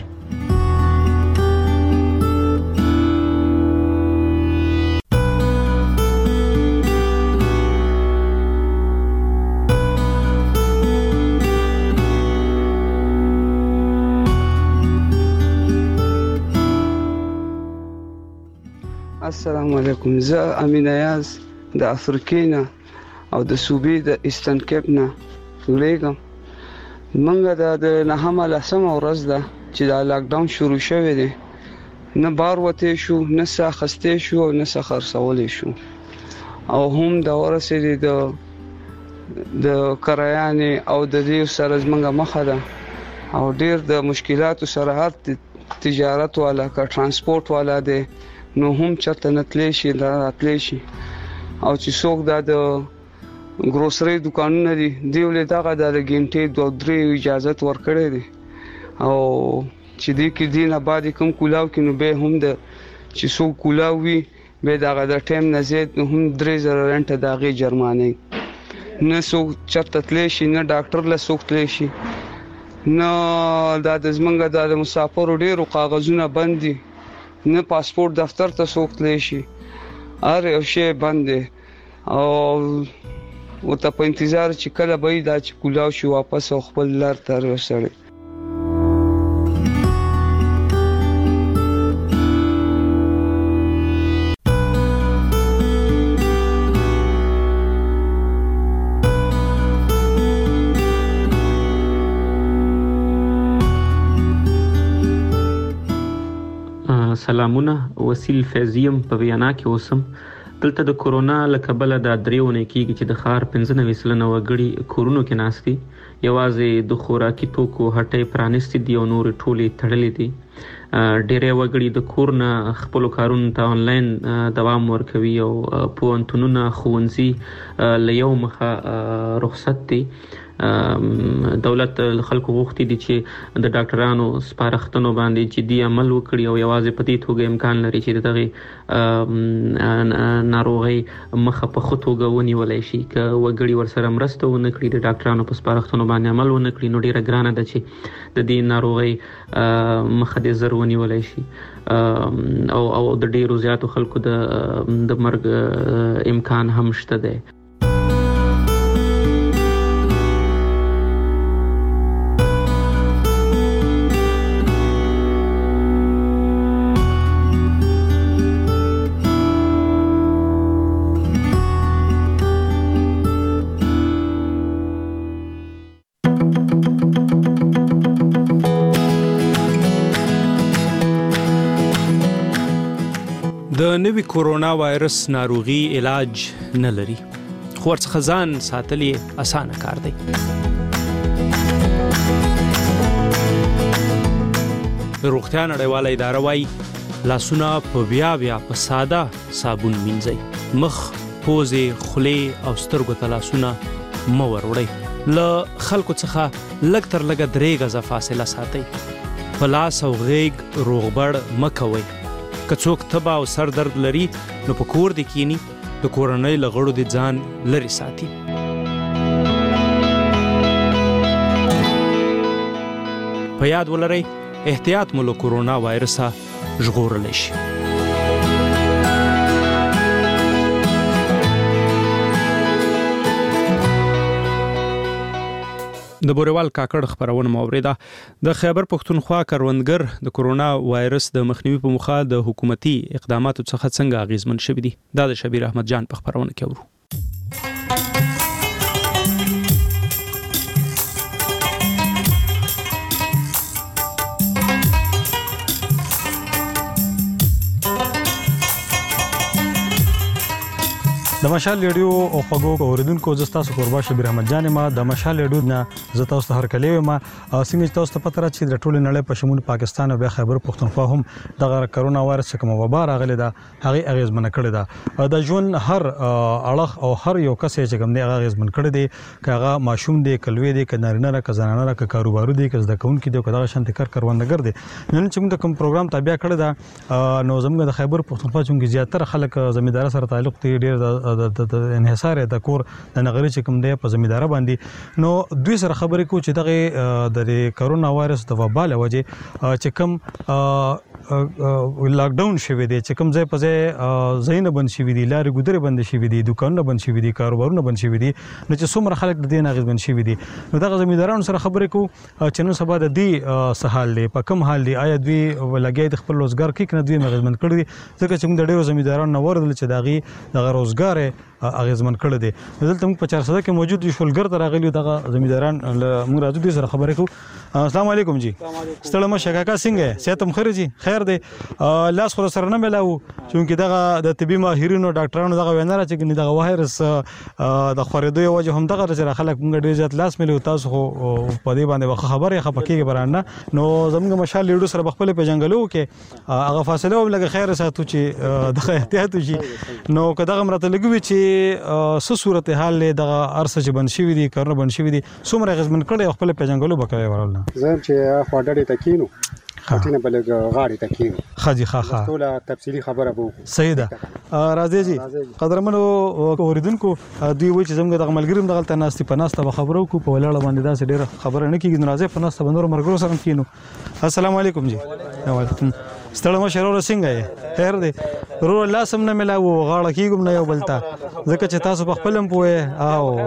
السلام علیکم. زه امین ایاز د افریقې نه او د صوبې د ایسترن کیپ نه ولیږم. موږ د نهمه لسمه ورځ ده چې دا لاک ډاون شروع شوی دی. نه بار وتی شو، نه څه اخیستی شو او نه څه خرڅولی شو او هم د ورسېدې د د کرایانې او د دې سره زموږ مخه ده او ډېر د مشکلاتو سره هر تجارت والا که ترانسپورت والا دی نو هم چرته نتلی شي دا راتلی شي او چې څوک دا د ګروسري دکانونه دي دی ولې دغه د غنټې دوه درې اجازه ورکړي دي او چې دې کې دینه بعد کوم کولاو کې نو به هم د چې څوک کولاو وي به دغه د ټیم نه زیات نو هم درې زره رنټ دغه جرمانه نه څوک چرته تلی شي، نه ډاکټر له څوک تلی شي، نه دا د زمونږ د مسافرو ډیرو کاغذونه بند دي، نه پاسپورت دفتر ته څوک تلی شي، هر یو شی بند دی او ورته په انتظار چې کله به دا چې کولاو شي واپس او خپل لار ته رسړي. سلامونه، وسیل فیضیم په ویانا کې اوسم. دلته د کورونا له کبله دا درېونه کېږي چې د ښار پنځه نوي سلنه وګړي کورونو کې ناست دي. یوازې د خوراکي توکو هټۍ پرانیستې دي او نورې ټولې تړلې دي. ډېری وګړي د کور نه خپلو کارونو ته آنلاین دوام ورکوي او پوهنتونونه، ښوونځي له یو مخه رخصت دي. دولت خلکو غوښتي دي چې د ډاکټرانو سپارښتنو باندې جدي عمل وکړي او یوازې په دې توګه امکان لري چې دغه ناروغۍ مخه په ښه توګه ونیولی شي. که وګړي ورسره مرسته ونه کړي، د ډاکټرانو په سپارښتنو باندې عمل ونه کړي، نو ډېره ګرانه ده چې د دې ناروغۍ مخه دې زر ونیولی شي او او د ډېرو زیاتو خلکو د د مرګ امکان هم شته دی. د نوي کورونا وایرس ناروغي علاج نه لري، خو ورڅخه ځان ساتل یې اسانه کار دی. روغتیا نړیواله اداره وایي لاسونه په بیا بیا په ساده صابون مینځئ، مخ، پوزې، خولې او سترګو ته لاسونه مه وروړئ. له خلکو څخه لږ تر لږه درې غزه فاصله ساتئ. په لاس او غیږ روغبړ مه کوئ. که څوک تبه او سر درد لري نو په کور دې کینی، د کورنۍ له غړو دې ځان لرې ساتي. په یاد ولرئ احتیاط مو له کورونا وایرسه ژغورلی شي. د بوريوال کاکړ خبرونه موریده. د خیبر پښتونخوا کروندګر د کورونا وایرس د مخنیوي په موخه د حکومتي اقداماتو څخه څنګه اغیزمن شوي دي، دا د شبیر احمد جان په خبرونه کې ورو. د مشال ریډیو او خبرو اوریدونکو زستا سو قربا شبیر احمد جان ما د مشال ریډیو نه زتا اوس هر کلی ما څنګه تاسو ته پته را چې د ټوله نړۍ په شمول پاکستان او خیبر پښتونخوا هم د کرونا وایرس کوم وبا راغلی دا هغه اغیزمن کړی دا د ژوند هر اړخ او هر یو کس چې کوم دی هغه اغیزمن کړی دی، کاغه ماشوم دی، کلوي دی، کنارینه را کزنانه را کاروبار دی، کز د کون کې دی، کدا شانت کار کروندګر دی. نن چې موږ کوم پروګرام تابع کړی دا نو زموږ د خیبر پښتونخوا چې زیاتره خلک زمیندار سره تعلق دی، ډیر د انحصار د کور د نغری چې کوم دی په زمیندار باندې. نو دوی سره خبرې کو چې دغه د کرونا وایرس د وبا له وجه چې کوم لاک ډاون شوی دی، چې کوم ځای په ځای زینه بند شوی دی، لارې ګودرې بند شوی دي، دکانونه بند شوی دي، کاروبارونه بند شوی دي، نو چې څومره خلک د دې ناغز بند شوی دي. نو دغه زمیندارانو سره خبرې کو چې نن سبا د دې سهال دی په کوم حال دی، آیا دوی لګیا د خپل روزګار کې کنه دوی ناغز بند کړی دي، ځکه چې موږ د ډیرو زمیندارانو نه وردل چې دغه دغه روزګار اغیزمن کړی دی. دلته موږ په چار سده کې موجود یو شولګر ته راغلی دغه زمینداران موږ راځو دې سره خبرې کوو. السلام علیکم جی. ستړی مشه کاکا څنګه صحت هم خیر جی؟ خیر دی. لاس خو سره نه ملاو چې دغه د طبي ماهرینو ډاکټرانو دغه وینره چې دغه وایرس د خورېدو یو وجه هم دغه چې خلک موږ ډیر زیات لاس ملو، تاسو خو په دې باندې خبرې خپکیږي برانه. نو زموږ مشال لیډو سره خپل په جنگلو کې هغه فاصله هم لګه خیر ساتو چې دغه احتیاط وشي. نو که دغه مرته لګوي چې څه صورتحال له دغه ارسه چې بند شوی دي، کارونه بند شوی دي، څومره غزمن کړي خپل په جنگلو بکوي ورل نه زم چې خواډړې تکینو خاطینه بلګ غاړې تکینو خاجي خا خا ټول تفصیلی خبره بو صحیح ده. راځي جی قدرمنو اوریدونکو دوی وایي چې زموږ د ملګریم دغه تناستي پناسته خبرو کو په ولاړه باندې دا ډیره خبره نه کیږي، ناراضه پناسته بندور مرګرو سره کینو. السلام علیکم جی. وعلیکم ستړی مشه ورو څنګه یې؟ خیر دی. ورو لاسم نه ملاو غاړه کیګم نه یو بلتا ځکه چې تاسو په خپلم پوهه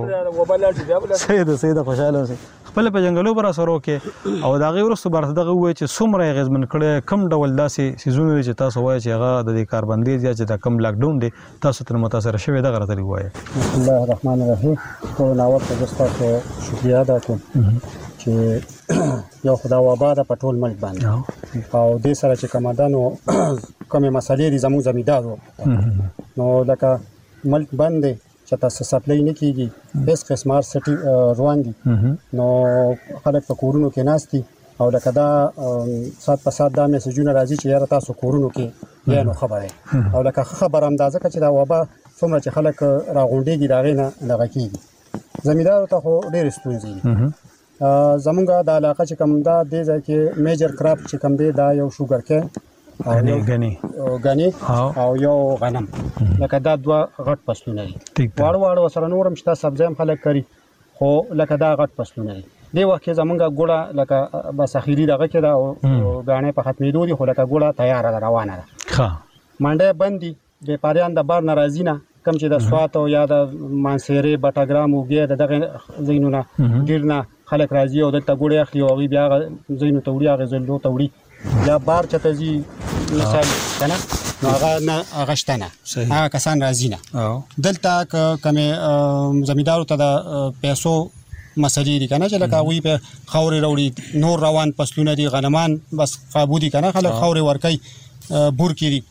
او صحیح ده صحیح ده خوشاله اوسئ خپل په جنگلو برا سره کې او دا غي ورسته برته دغه وای چې څومره غزمن کړي کم ډول داسې سيزونه چې تاسو وای چې هغه د دې کاربندیز یا چې د کم لاک ډاون دي تاسو ته متاثر شوی دغه راته وای. بسم الله الرحمن الرحیم. ټول ناوړ ته تاسو شکریا ادا کوم چې یو خدای وبا د پټول ملک باندې او د سره چې کمادانو کومه مسالې دي زموږ زمیدارو نو لکه ملک باندې چې تاسو سپلای نه کیږي بیس قسمه سټي روان دي نو خلک په کورونو کې ناشتي او لکه دا سات په سات دا میسجونه راځي چې یاره تاسو کورونو کې یا نو خبره او لکه خبر اندازه چې دا وبا څومره چې خلک راغونډيږي دا غینه لږه کیږي زمیدارو ته خو ډېر ستونزې زمونږه د علاقه چې کوم دا د ځای کې میجر کراپ چې کوم دی دا یو شوګر کې غنی غنی غنی او یو غنم لکه دا دوه غټ فصلونه دي واړو واړو سره نورم شته سبزی هم خلک کوي خو لکه دا غټ فصلونه دي دی وخت زمونږه ګوړه لکه بس اخیری دغه کې دا غاڼه په ختمېدو دي خو لکه ګوړه تیار ده روانه ده ښه منډه بندي د پاریان د بار ناراضی نه کم چې د سوات او یا د مانسيري بټاګرام او بیا دغه زینونه ډیر نه خلک راځي او دلته ګوړې اخلي او بیا زینو ته وړي هغه زلو ته وړي یا بار چته زی مثال کنه نو هغه نه هغه شتنه هغه کسان راځي نه دلته کومه زمیدارو ته د پیسو مسلې دي کنه چې لکه وی په خوري وروړي نور روان پسلونه دي غنمان بس قابو دي کنه خلک خوري ورکي بور کړي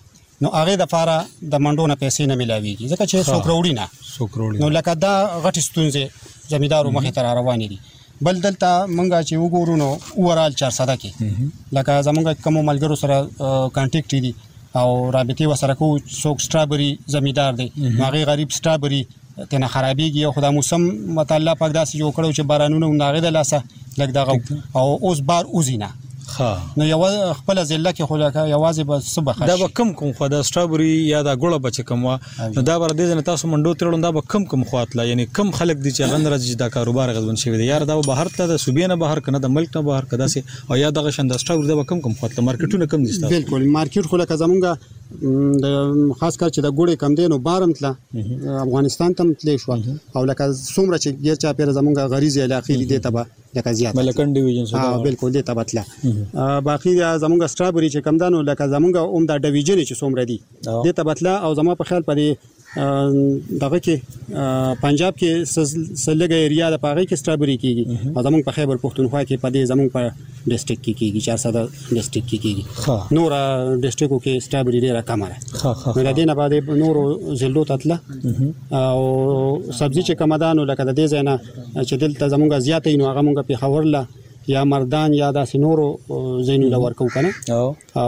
نو هغه د فاره د منډو نه پیسې نه ملاويږي ځکه چې څوک وروړي نه څوک وروړي نو لکه دا غټ ستونزې زمیدارو مخې ته روانې دي. بل دلته مونږه چې وګورو نو اورال چار ساده کې لکه زمونږ کوم ملګرو سره کانټیکټ دي او رابطې وسره کو څوک سټرابري زمیدار دی هغه غریب سټرابري تنه خرابېږي او خدای موسم متعلق پک داسې جوړ کړو چې بارانونه ناغه د لاسه لګ دغه او اوس بار اوزینا ها نو یو خپل ځله کې خو لکه یوازې به صبح دا به کم کوم خو د سټرابري یا د ګوړه بچ کوم نو دا بر دې نه تاسو منډو ترلون دا به کم کم خواتله یعنی کم خلک دي چې غن راځي دا کاروبار غزون شوی دی یار دا بهر ته د صوبې نه بهر کنه د ملک نه بهر کدا سي او یا دغه شند سټرابري دا به کم کم خواتله مارکیټونه کم دي تاسو بالکل مارکیټ خو لکه زمونږ د خاص کر چې د ګوړې کم دي نو بارم تله افغانستان ته تلې شو او لکه څومره چې غیر چا پیر زمونږ غریزي علاقې دي ته به لکه زیات ملکن ډیویژن سره ها بالکل دې ته بتله باقي زمونږ سټرابري چې کم دانو لکه زمونږ اوم د ډیویژن چې څومره دي دې ته بتله او زما په خیال پدې دغه کې پنجاب کې سلګه ایریا د پاغي کې سټرابري کیږي او زمونږ په خیبر پختونخوا کې پدې زمونږ په ډیسټریکټ کې کیږي چار ساده ډیسټریکټ کې کیږي نور ډیسټریکټو کې سټرابري ډیره کمه ده ها ها نو د دې نه بعد نور زلو تطله او سبزی چې کم دانو لکه د دې زنه چې دلته زمونږ زیاتې نو هغه مونږ په خورله یا مردان یا د سينورو زینو لا ورکو کنه او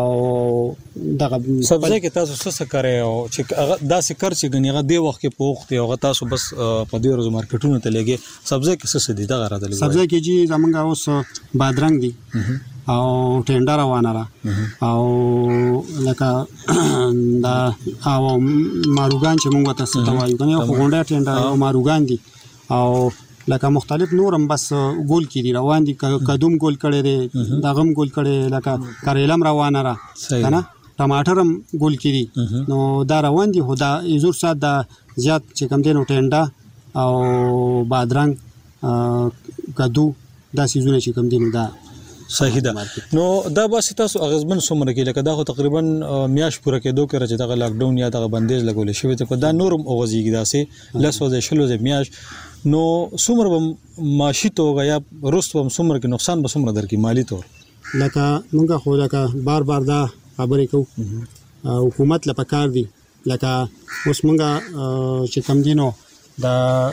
دغه سبزی کې تاسو څه کوي او چې دا سکر چې غنیغه دی وخت کې پوخت او تاسو بس په دې ورځ مارکیټونو ته لګي سبزی کې څه دي دا غراته لګي سبزی کې چې زمونږ اوس بادرنګ دي او ټینډر روانه را او لکه دا او ماروګان چې مونږ تاسو ته وایو کنه خو غونډه ټینډر او ماروګان دي او لکه مختلف نورم بس ګول کې دي روان دي کدوم ګول کړي دي دغم ګول کړي لکه کریلم روانه را کنه ټماټرم ګول کې دي نو دا روان دي خدا ایزور سات دا زیات چې کم دي نو ټینډا او بادرنګ کدو دا سيزونه چې کم دي نو دا صحیح ده نو دا بس تاسو اغزمن سمره کې لکه دا خو تقریبا میاش پوره کېدو کې راځي دا لاک ډاون یا دا بندیز لګول شوی ته دا نورم اوغزيږي داسې لاسو د شلو د میاش نو سمره به ماشي توګه یا رست به سمره کې نقصان به سمره درکې مالی تور لکه مونږه خو لکه بار بار دا خبرې کوو حکومت لپاره کار دی لکه اوس مونږه چې کم دینو دا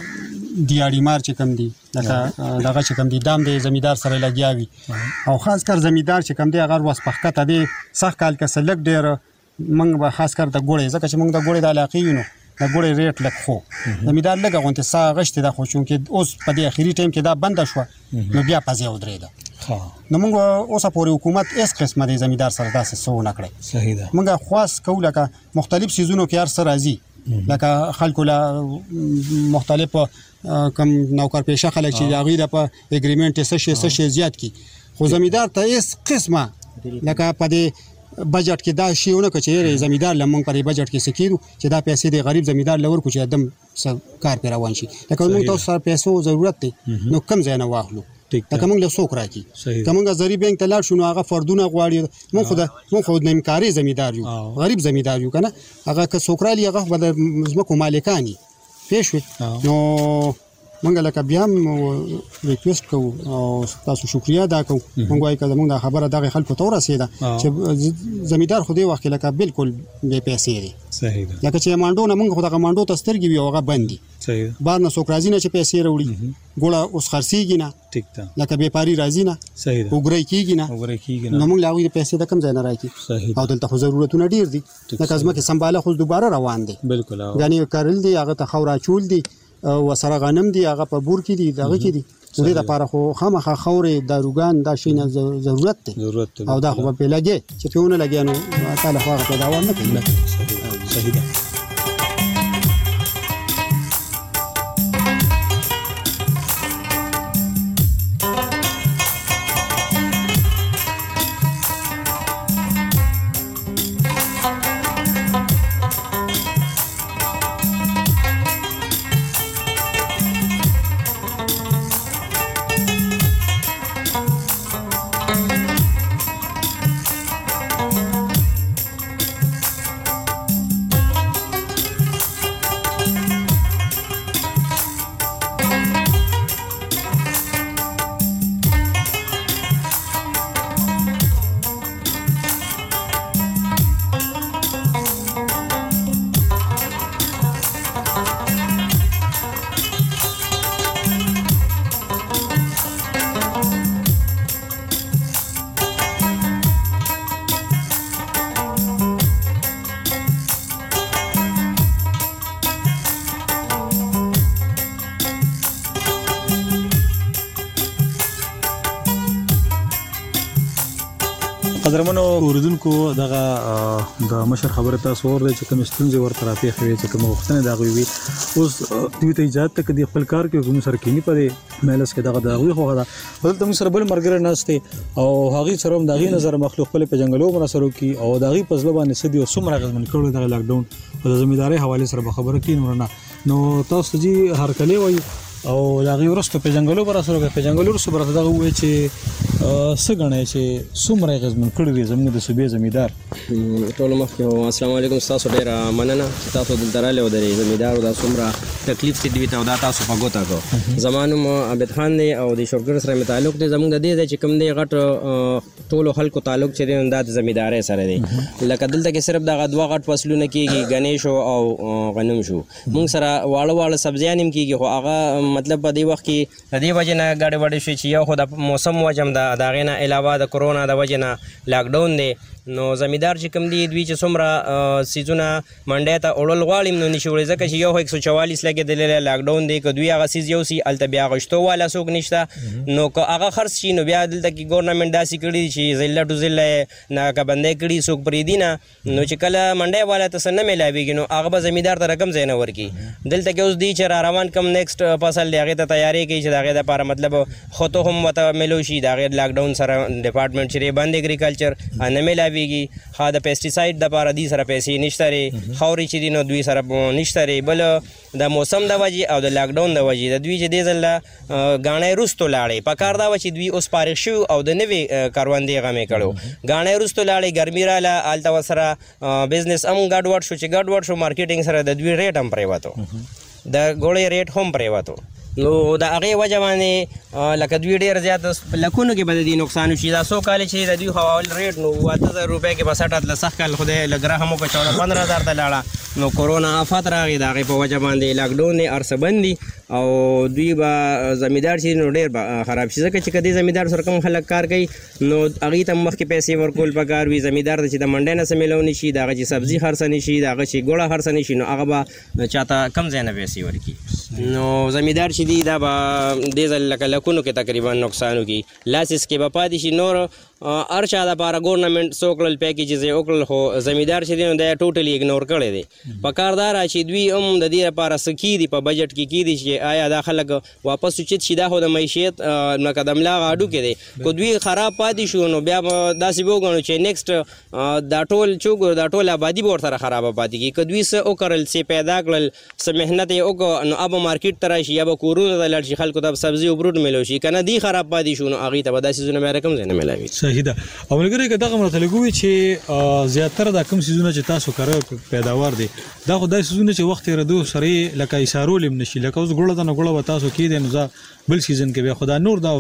دیاړي مار چې کم دی لکه دغه چې کم دی دام د زمیدار سره لګیاوي او خاص کر زمیدار چې کم دی هغه وس پخته دی صح کال کې سلګ ډیر مونږ به خاص کر د ګوړې ځکه چې مونږ د ګوړې د علاقې یو نو د ګوړې ریټ لک خو زمیدار لګه غونته سا غشت د خو چون کې اوس په دې اخیری ټیم کې دا بند شو نو بیا پځې ودرېده نو موږ اوسه پورې حکومت اس قسمه د زمیدار سره داسې سو نه کړی صحیح ده موږ خاص کوله کا مختلف سيزونو کې هر سره راځي لکه خلکو لا مختلف کم نوکر پیشه خلک چې هغه د په اګریمنت څه څه شي زیات کی خو زمیدار ته اس قسمه لکه په دې بجټ کې دا شیونه کچې زمیدار لمنګ پرې بجټ کې سکیرو چې دا پیسې د غریب زمیدار لور کو چې ادم کار پر روان شي لکه موږ تاسو سره پیسو ضرورت دی نو کم ځای نه واخلو لکه موږ له څوک راکی کومه زری بانک ته لاړ شو نو هغه فردونه غواړي موږ خو د موږ خو د امکاري زمیدار یو غریب زمیدار یو کنه هغه که څوک رالی هغه د زمکو مالکانی پېښوي نو مونږ لکه بیا ریکوست کوو او تاسو شکریا ادا کوو مونږ وايي که زموږ د خبره دغه خلکو ته ورسېده چې زمیدار خو دې وخت لکه بالکل بې پیسې دی صحیح ده لکه چې مانډو نه مونږ خو دغه مانډو ته سترګې وي او هغه بند دي صحیح بار نه څوک راځي نه چې پیسې راوړي ګوړه اوس خرڅېږي نه ټیک ده لکه بیپاري راځي نه صحیح ده وګړی کېږي نه وګړی کېږي نه نو مونږ له هغوی د پیسې د کم ځای نه راکړي صحیح او دلته خو ضرورتونه ډېر دي لکه ځمکې سمباله خو دوباره روان دی بالکل ګانې کرل دي هغه ته خاور اچول دي او سره غنم دي هغه په بور کې دي دغه کې دي د دې لپاره خو خامخا خورې داروګان دا شي نه ضرورت دی ضرورت او دا خو په لګي چې په ونه لګي نو تعالی خو هغه پیدا ونه کوي صحیح ده قدرمنو اوریدونکو دغه د مشر خبره تاسو ور دي چې کوم ستونزې ورته راپېښې وي چې کوم وختونه دا غوي اوس دوی ته اجازه ته کدي خپل کار کې کوم سره کینی پدې مېلس کې دغه دا غوي خو دا بلته موږ سره بل مرګره ناشته او هغه سره هم دغه نظر مخلوق خپل په جنگلو مناسرو کې او دغه پزله باندې سدي او سمره غزمن کړو دغه لاک ډاون او د ځمېداري حواله سره خبره کین ورنه نو تاسو جی هر کله وای او دغه ورسته په جنگلو پر سره په جنگلو سره برته دغه وای چې سګنه چې سمره غزمن کړو دي زموږ د صوبې زمیدار ټول مخکې السلام علیکم تاسو ډیر مننه تاسو د دراله او د زمیدار د سمره تکلیف کې دی ته دا تاسو په ګوتا کو زمانو عبد خان دی او د شورګر سره تعلق دی زموږ د دې چې کوم دی غټ ټول خلکو تعلق چې د زمیدار سره دی لکه دلته کې صرف دغه دوه غټ فصلونه کېږي غنیش او غنم شو موږ سره واړه واړه سبزیان هم کېږي خو هغه مطلب په دې وخت کې د دې وجه نه ګاډې وډې شوې چې یو خو د موسم وجم د هغې نه علاوه د کرونا د وجې نه لاکډاون دی نو زمیندار چې کوم دي دوی چې څومره سیزونه منډۍ ته وړل غواړي نو نشي وړی ځکه چې یو ایک سو چوالیس لګېدلی لاکډاون دی که دوی هغه سیز یوسي هلته بیا غشتو والا څوک نشته نو که هغه خرڅ شي نو بیا دلته کې ګورنمنټ داسې کړي دي چې ذله ټو ذله یې ناکهبندۍ کړي څوک پرېږدي نه نو چې کله منډۍ والا ته څه نه میلاویږي نو هغه به زمیندار ته رقم ځای نه ورکړي دلته کې اوس دی چې را روان کم نیکسټ فصل دی هغې ته تیاری کوي چې د هغې دپاره مطلب خطو هم ورته میلو شي د هغې لاکډاون سره ډپارټمنټ چې دی بند اګریکلچر نه میلاویږي د پیسټیساید دپاره دوی سره پیسې نشته رې خاورې چې دي نو دوی سره نشته رې بل د موسم د وجې او د لاکډاون د وجې د دوی چې دې ځل ګاڼۍ وروستو لاړې په کار دا وه چې دوی اوس فارغ شوي او د نوې کروندې غم یې کړو ګاڼۍ وروستو لاړې ګرمي راله هلته ورسره بزنس هم ګډوډ شو چې ګډوډ شو مارکیټینګ سره د دوی ریټ هم پرېوتو د ګوړې ریټ هم پرېوتو نو د هغې وجه باندې لکه دوی ډېر زیات لکونو کې به د دې نقصان وشي دا څو کالې چې د دوی خواول ریټ نو اته زره روپۍ کې به سټ اتله سخت کال خدای لږ رحم وکړه چوده پندره هزار ته لاړه نو کرونا آفت راغی د هغې په وجه باندې لاکډاون دی هر څه بند دي او دوی به زمیندار چې نو ډېر به خراب شي ځکه چې که دې زمیندار سره کوم خلک کار کوي نو هغې ته مخکې پیسې ورکول پکار وي زمیندار ته چې د منډۍ نه څه میلونی شي د هغه چې سبزي خرڅه نه شي د هغه چې ګوړه خرڅه نه شي نو هغه به چاته کم ځای نه پیسې ورکړي نو زمیندار چې دي دا به دې ځل لکه لکونو کې تقریبا نقصان وکړي لاسس کې به پاتې شي نور هر چا دپاره ګورنمنټ څو کړل پیکیجز یې وکړل خو زمیندار چې دی نو دی ټوټلي اګنور کړی دی په کار دا را چې دوی هم د دې لپاره څه کیدي په بجټ کې کیدي چې آیا دا خلک واپس اوچت شي دا خو د معیشت لکه د ملا غاډو کې دی که دوی خراب پاتې شو نو بیا به داسې به وګڼو چې نیکسټ دا ټول چې وګورو دا ټول آبادي به ورسره خرابه پاتې کېږي که دوی څه وکړل څه پیدا کړل څه محنت یې وکړو نو اب مارکیټ ته راشي یا به کورونو ته لاړ شي خلکو ته سبزي او فروټ میلو شي که نه دی خراب پاتې شو نو هغې ته به دا څیزونه بیا رقم ځای نه میلاوي صحیح ده او ملګري که دغه مرته لګوي چې زیاتره دا کوم سیزونه چې تاسو کاروئ پیداوار دي دا خو داسې سیزونه چې وخت تېرېدو سره یې لکه ایسارول هم نشي لکه اوس ګوړه ده نو ګوړه به تاسو کېدی نو زه بل سیزن کې بیا خو دا نور دا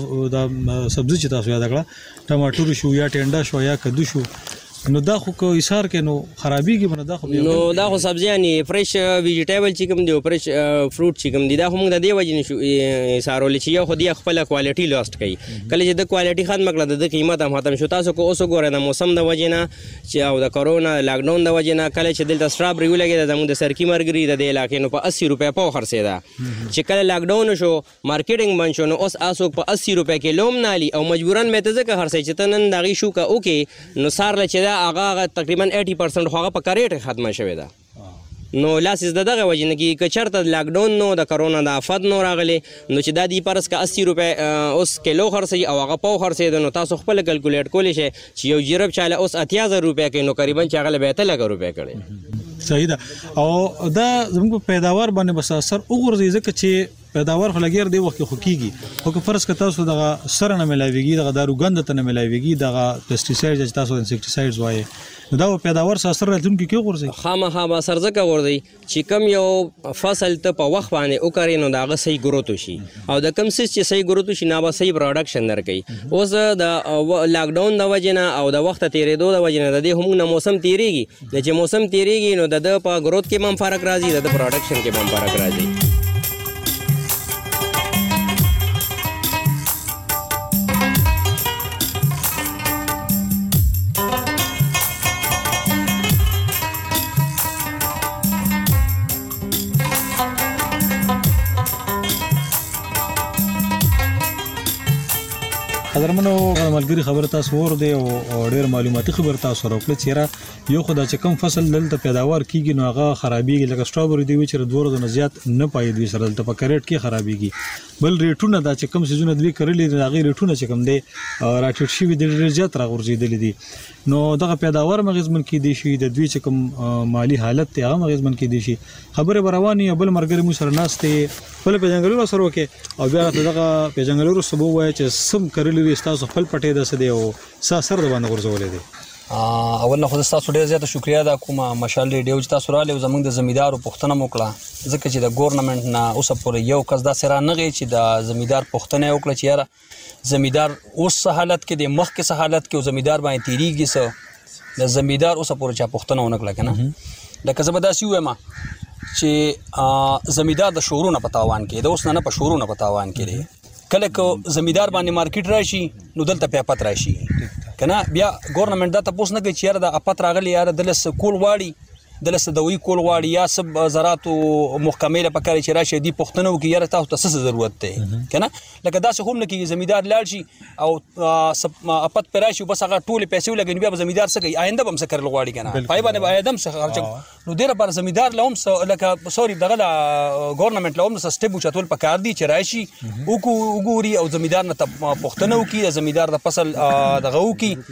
سبزي چې تاسو یاد کړه ټماټر شو یا ټینډا شو یا کدو شو نو دا خو که ایسار کې نو خرابېږي به نو دا خو نو دا خو سبزیانې فرش ویجیټیبل چې کوم دی او فرش فروټ چې کوم دي دا خو موږ د دې وجې نشو ایسارولی چې یو خو دې خپله کوالټي لوست کوي کله چې د کوالټي ختمه کړه د ده قیمت هم ختم شو تاسو که اوس وګورئ د موسم د وجې نه چې او د کرونا لاکډاون د وجې نه کله چې دلته سټرابري ولګېده زموږ د سرکي مرګري د دې علاقې نو په اسی روپۍ پو خرڅېده چې کله لاکډاون شو مارکیټینګ بند شو نو اوس هڅوک په اسی روپۍ کیلو هم نه هلي او مجبورا مې ته ځکه خرڅوي چې ته نن د هغې شوکه وکړې نو سهار له چې هغه هغه تقریبا ایټي پرسنټ خو هغه په کریټ ختمه شوې ده نو لاسز د دغه وجې نه کې که چېرته لاکډاون نو د کرونا د آفت نو راغلی نو چې دا دی فرض که اسی روپۍ اوس کیلو خرڅوي او هغه پو خرڅېده نو تاسو خپله کلکولیټ کولی شئ چې یو جرب چاله اوس اتیا زره روپۍ کوي نو قریبا چې هغه له به اته لکه روپۍ کړی صحیح ده او دا زموږ په پیداوار باندې بس اثر وګرځي ځکه چې پیداوار خو لګیر دی وخت خو کیږي او که فرض که تاسو دغه سره نه ملاویږي دغه داروګند ته نه ملاویږي دغه پیسټیسایډ چې تاسو انسیکټیسایډز وایي نو دا پیداوار سره اثر راتلونکي کې غورځي خامخا به اثر ځکه غورځي چې کم یو فصل ته په وخت باندې وکړې نو د هغه صحیح ګروت وشي او د کم څیز چې صحیح ګروت وشي نو به صحیح پروډکشن درکوي اوس د لاکډاون د وجې نه او د وخته تېرېدو د وجې نه د دې هم نه موسم تېرېږي چې موسم تېرېږي نو د ده په ګروت کې هم فرق راځي د ده پروډکشن کې هم فرق راځي قدرمنو ملګری خبر تاسو ور دی او ډېر معلوماتي خبر تاسو راکړه چې یو خدای چې کم فصل دلته پیداوار کیږي نو هغه خرابېږي لکه سټرابری دی چې دوه ورځې نه زیات نه پای دوی سره دلته په کریټ کې خرابېږي بل ریټونه دا چې کم سيزونه دوی کړلې دا غیر ریټونه چې کم دی راټیټ شي د ډېر زیات راغورځېدل دي نو دغه پیداوار مغزمن کې دي شي د دوی چې کوم مالی حالت ته هغه مغزمن کې دي شي خبره رواني بل مرګري مو سره ناشته بل په جنگلونو سره وکي او بیا دغه په جنگلونو سبو وای چې سم کړلې تاسو خپل پټې د سده او ساسر د باندې ورزولې دي اول نه خو تاسو ډیر زیاته شکریا دا کوم مشال ریډیو چې تاسو را لې زمونږ د زمیدارو پښتنه موکړه ځکه چې د ګورنمنت نه اوس پورې یو کس دا سره نه غي چې د زمیدار پښتنه وکړه چې یاره زمیدار اوس حالت کې د مخ کې حالت کې زمیدار باندې تیریږي سو د زمیدار اوس پورې چا پښتنه ونکړه کنه لکه زبرداسي وایم چې زمیدار د شورونه پتاوان کې د اوس نه په شورونه پتاوان کې کله کو زمیدار باندې مارکیټ راشي نو دلته په پات راشي کنه بیا ګورنمنت دا تاسو نه کوي چې یاره د اپات راغلی یاره دلس کول واړي دلس دوی کول واړي یا سب زراعت محکمه له پکاري چې راشي دی پښتنو کې یاره تاسو ته څه ضرورت ده کنه لکه دا څه هم نه کې زمیدار لاړ شي او سب اپات پر راشي بس هغه ټول پیسې ولګي بیا زمیدار څه کوي آینده بم څه کړل غواړي کنه پای باندې آیدم څه خرچ نو ډیره پر زمیدار لهم لکه سوري دغه ګورنمنت لهم څه سټیپ چتول پکار دي چې راشي وګوري او زمیدار نه پښتنو کې زمیدار د فصل دغه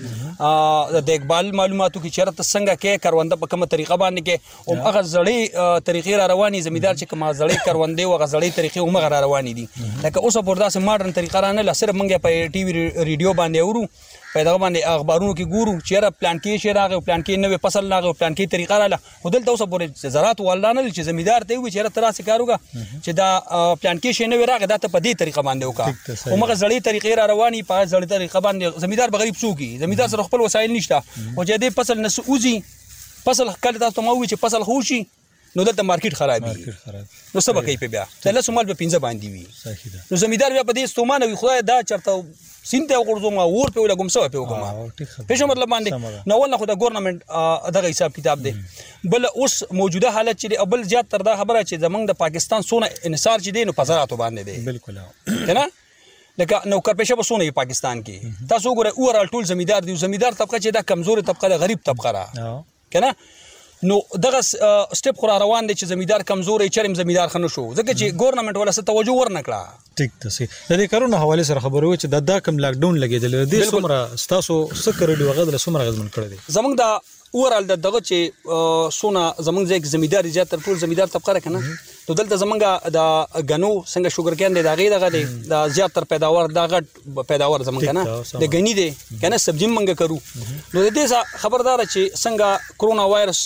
کې د اقبال معلوماتو کې چیرته څنګه کې کرونده په کومه طریقه باندې کې او هغه زړې طریقې را رواني زمیدار چې کومه زړې کروندې او هغه زړې طریقې هم را رواني دي لکه اوس په داسې ماډرن طریقه را نه لسره مونږه په ټي وي ریډیو باندې اورو پیدا باندې اخبارونو کې ګورو چې را پلان کې شي راغی پلان کې نوې فصل راغی پلان کې طریقه رااله خودل اوس په زراعت ولانه چې زمیدار ته وي چې را تراسه کاروګه چې دا پلان کې شي نوې راغی دا ته په دې طریقه باندې وکړه او مغه زړې طریقې را رواني په زړې طریقه باندې زمیدار بغریب سو کی زمیدار سره خپل وسایل نشته او چې دې فصل نسوزي فصل کله تاسو مو وی چې فصل خوشي نو دلته مارکیټ خرابي نو سبا کوي په بیا د لاسو مال په پنځه باندې وي صحیح ده نو زمیدار بیا په دې ستومانه وي خدای دا چرته سینته وګورځو ما ور په لګم سو په وګم په شو مطلب باندې نو ول نه خو د ګورنمنت دغه حساب کتاب دی بل اوس موجوده حالت چې ابل زیات تر دا خبره چې زمنګ د پاکستان سونه انحصار چې دی نو پزراتو باندې دی بالکل کنه لکه نوکر پیشه بسونه په پاکستان کې تاسو ګوره اورال ټول زمیدار دی زمیدار طبقه چې دا کمزوري طبقه د غریب طبقه را کنه نو دغه سټپ خو روان دي چې زمیدار کمزوري چرم زمیدار خنه شو ځکه چې ګورنمنت ولا ست توجه ورنکړه ټیک ده سي د دې کارونو حواله سره خبرو چې د دا کم لاک ډاون لګیدل د سمره ستاسو سکر دی وغه د سمره غزمن کړی دي زمنګ دا اورال دغه چې سونه زمنګ ځای زمیدار زیات تر ټول زمیدار طبقه را کنه تو دلته زمنګ د غنو څنګه شوګر کین دی دغه دغه دی د زیات تر پیداوار دغه پیداوار زمنګ کنه د غنی دی کنه سبزی منګه کرو نو د دې خبردار چې څنګه کرونا وایرس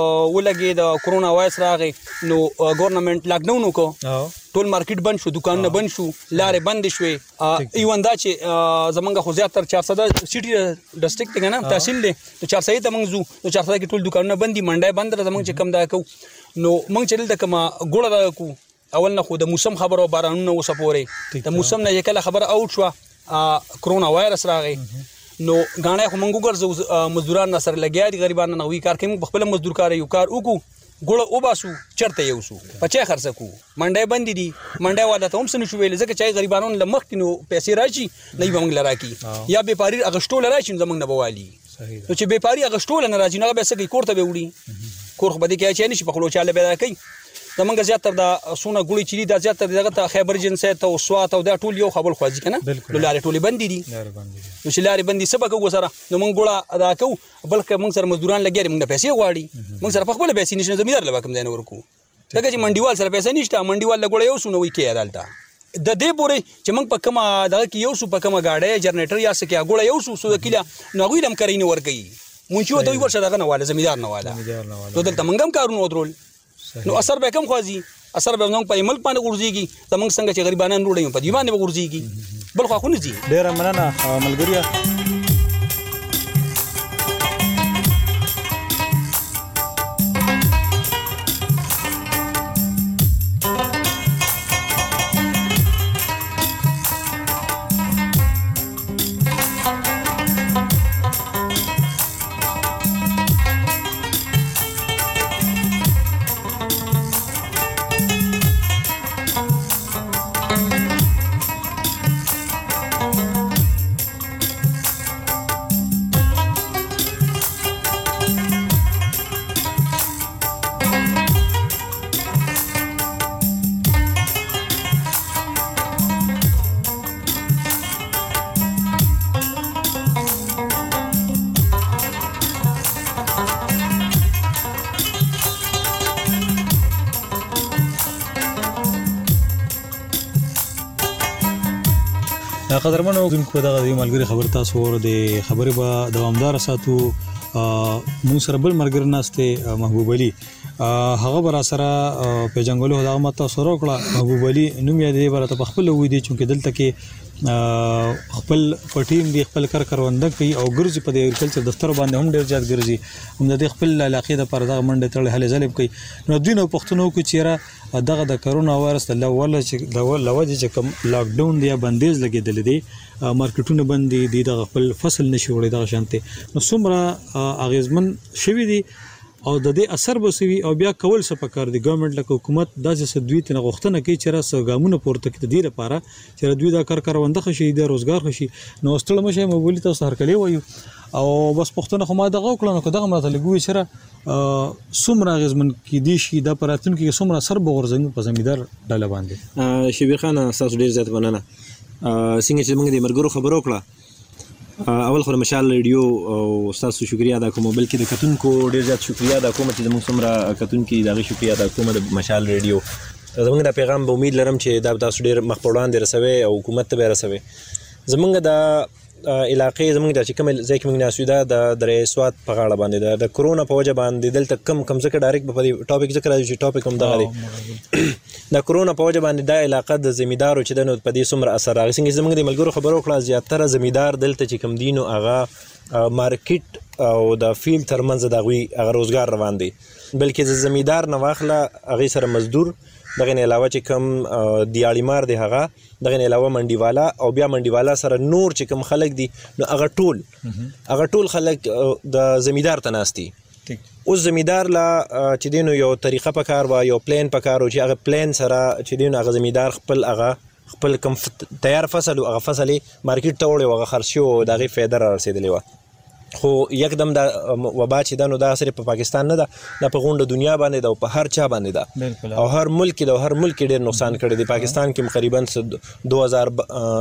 ولګي د کرونا وایرس راغی نو ګورنمنت لاک ډاون وکړو ټول مارکیټ بند شو دکانونه بند شو لارې بند شوې ایوان دا چې زمونږ خو زیات تر چار سده سټي ډسټریکټ دی کنه تحصیل دی نو چار سده ته موږ ځو نو چار سده کې ټول دکانونه بند دي منډای بند را زمونږ چې کم دا کو نو موږ چې دلته کومه ګوړه دا کو اول نه خو د موسم خبرو بارانونه اوسه پورې د موسم نه کله خبر اوټ شو کرونا وایرس راغی نو غاڼه خو موږ ګرځو مزدوران سره لګیا دي غریبانو نه وی کار کوي خپل مزدور کار یو کار وکړو ګوړه وباسو چرته یو سو پچې خرڅ کو منډای باندې دي منډای والا ته هم سن شو ویل ځکه چې غریبانو لمخ نو پیسې راځي نه به موږ لراکی یا بیپاری اغشتول راشي زمونږ نه بوالي نو چې بیپاری اغشتول نه راځي نه به سګي کوړه به وړي کور خو به دې کې چې نشي په خلو چاله به راکې زمونږ زیات تر دا سونه ګوړي چي دا زیات تر دغه ته خیبر جنسه ته وسوات او دا ټول یو خبر خوځي کنه نو لارې ټولې بندې دي نو چې لارې بندې سبا کو سره نو موږ ګوړه ادا کو بلکې موږ سره مزدوران لګیا موږ پیسې غواړي موږ سره خپل پیسې نشو زمیدار لبا کوم ځای نه ورکو دغه چې منډیوال سره پیسې نشته منډیوال لګوړ یو سونه وي کې عدالت د دې پورې چې موږ په کومه دغه کې یو سو په کومه گاډي جنریټر یا سکه غوړ یو سو سو د کله نو غوې لم کړی نه ورګي مونږ یو دوی ورشه دغه نه والا زمیدار نه والا نو دلته موږ هم کارونه ودرول نو اثر به کم خوازي اثر به موږ په ملک باندې ورځيږي زمونږ څنګه چې غریبانان روړي په دی باندې ورځيږي بل خو خو نه دي ډیر مننه ملګریا قدرمنو دونکو دغه د ملګری خبر تاسو ور د خبرې به دوامدار ساتو. مون سره بل مرګر ناشته محبوب علي هغه بر سره په جنگلو دغه مت سره کړه. محبوب علي نوم یې دی برته په خپل وې دي چې دلته کې خپل پټیم دی خپل کار کارونده کوي او ګرځي په د اګریکلچر دفتر باندې هم ډیر زیات ګرځي هم د خپل علاقې د پر دغه منډه تړل هلي ځلب کوي. نو دوی نو پښتنو کو چیرې دغه د کرونا وایرس له ولا چې د لوجه چې کوم لاک ډاون دی بندیز لګیدل دي مارکیټونه بند دي د خپل فصل نشي وړي دغه شانته نو څومره اغیزمن شوی دي او د دې اثر بسوي او بیا کول څه پکار دي ګورنمنت لکه حکومت داسې دوی ته غوښتنه کوي چې راس ګامونه پورته کړي د لپاره چې دوی دا کار کاروانده خشي د روزګار خشي. نو ستړي مشه موبایل تاسو هر کلی وایو او بس پښتون خو ما دغه کړنو که دغه ماته لګوي سره سومره غزمن کې دي شي د پراتون کې سومره سر بغورځنګ په زمیدار ډاله باندې. شبیر خان تاسو ډیر زیات مننه. څنګه چې موږ د مرګرو خبرو کړه اول خو مشال ریډیو او تاسو شکریا ادا کوم بلکې د کتونکو ډیر زیات شکریا ادا کوم چې موږ څومره کتونکو دغه شکریا ادا کوم د مشال ریډیو. زموږ د پیغام به امید لرم چې دا تاسو ډیر مخ په وړاندې رسوي او حکومت ته به رسوي. زموږ د علاقې زموږ د چې کوم ځای کې موږ ناسو دا د درې سواد په غاړه باندې د کرونا په وجه باندې دلته کم کم ځکه ډایرکټ په دې ټاپک ذکر راځي چې ټاپک هم دا دی د کرونا په وجه باندې د علاقې د زمیدارو چې د نو په دې سمره اثر راغی. څنګه زموږ د ملګرو خبرو کړه زیاتره زمیدار دلته چې کم دینو هغه مارکیټ او د فیلډ ترمنځ د غوي هغه روزګار روان دي بلکې د زمیدار نه واخله هغه سره مزدور دغه نه علاوه چې کم دیاړیمار دی هغه دغه نه علاوه منډیوالا او بیا منډیوالا سره نور چې کم خلک دي نو هغه ټول هغه ټول خلک د زمیدار ته ناستي. اوس زمیدار لا چې دینو یو طریقه په کار و یو پلان په کار و چې هغه پلان سره چې دینو هغه زمیدار خپل هغه خپل کم تیار فصل او هغه فصل مارکیټ ته وړي هغه خرڅ او دغه فایده را رسیدلی و. خو یکدم د وبا چې دا نو دا صرف په پاکستان نه ده د په غونډه دنیا باندې ده او په هر چا باندې ده او هر ملک د هر ملک ډېر نقصان کړی دی. پاکستان کې تقریبا دو هزار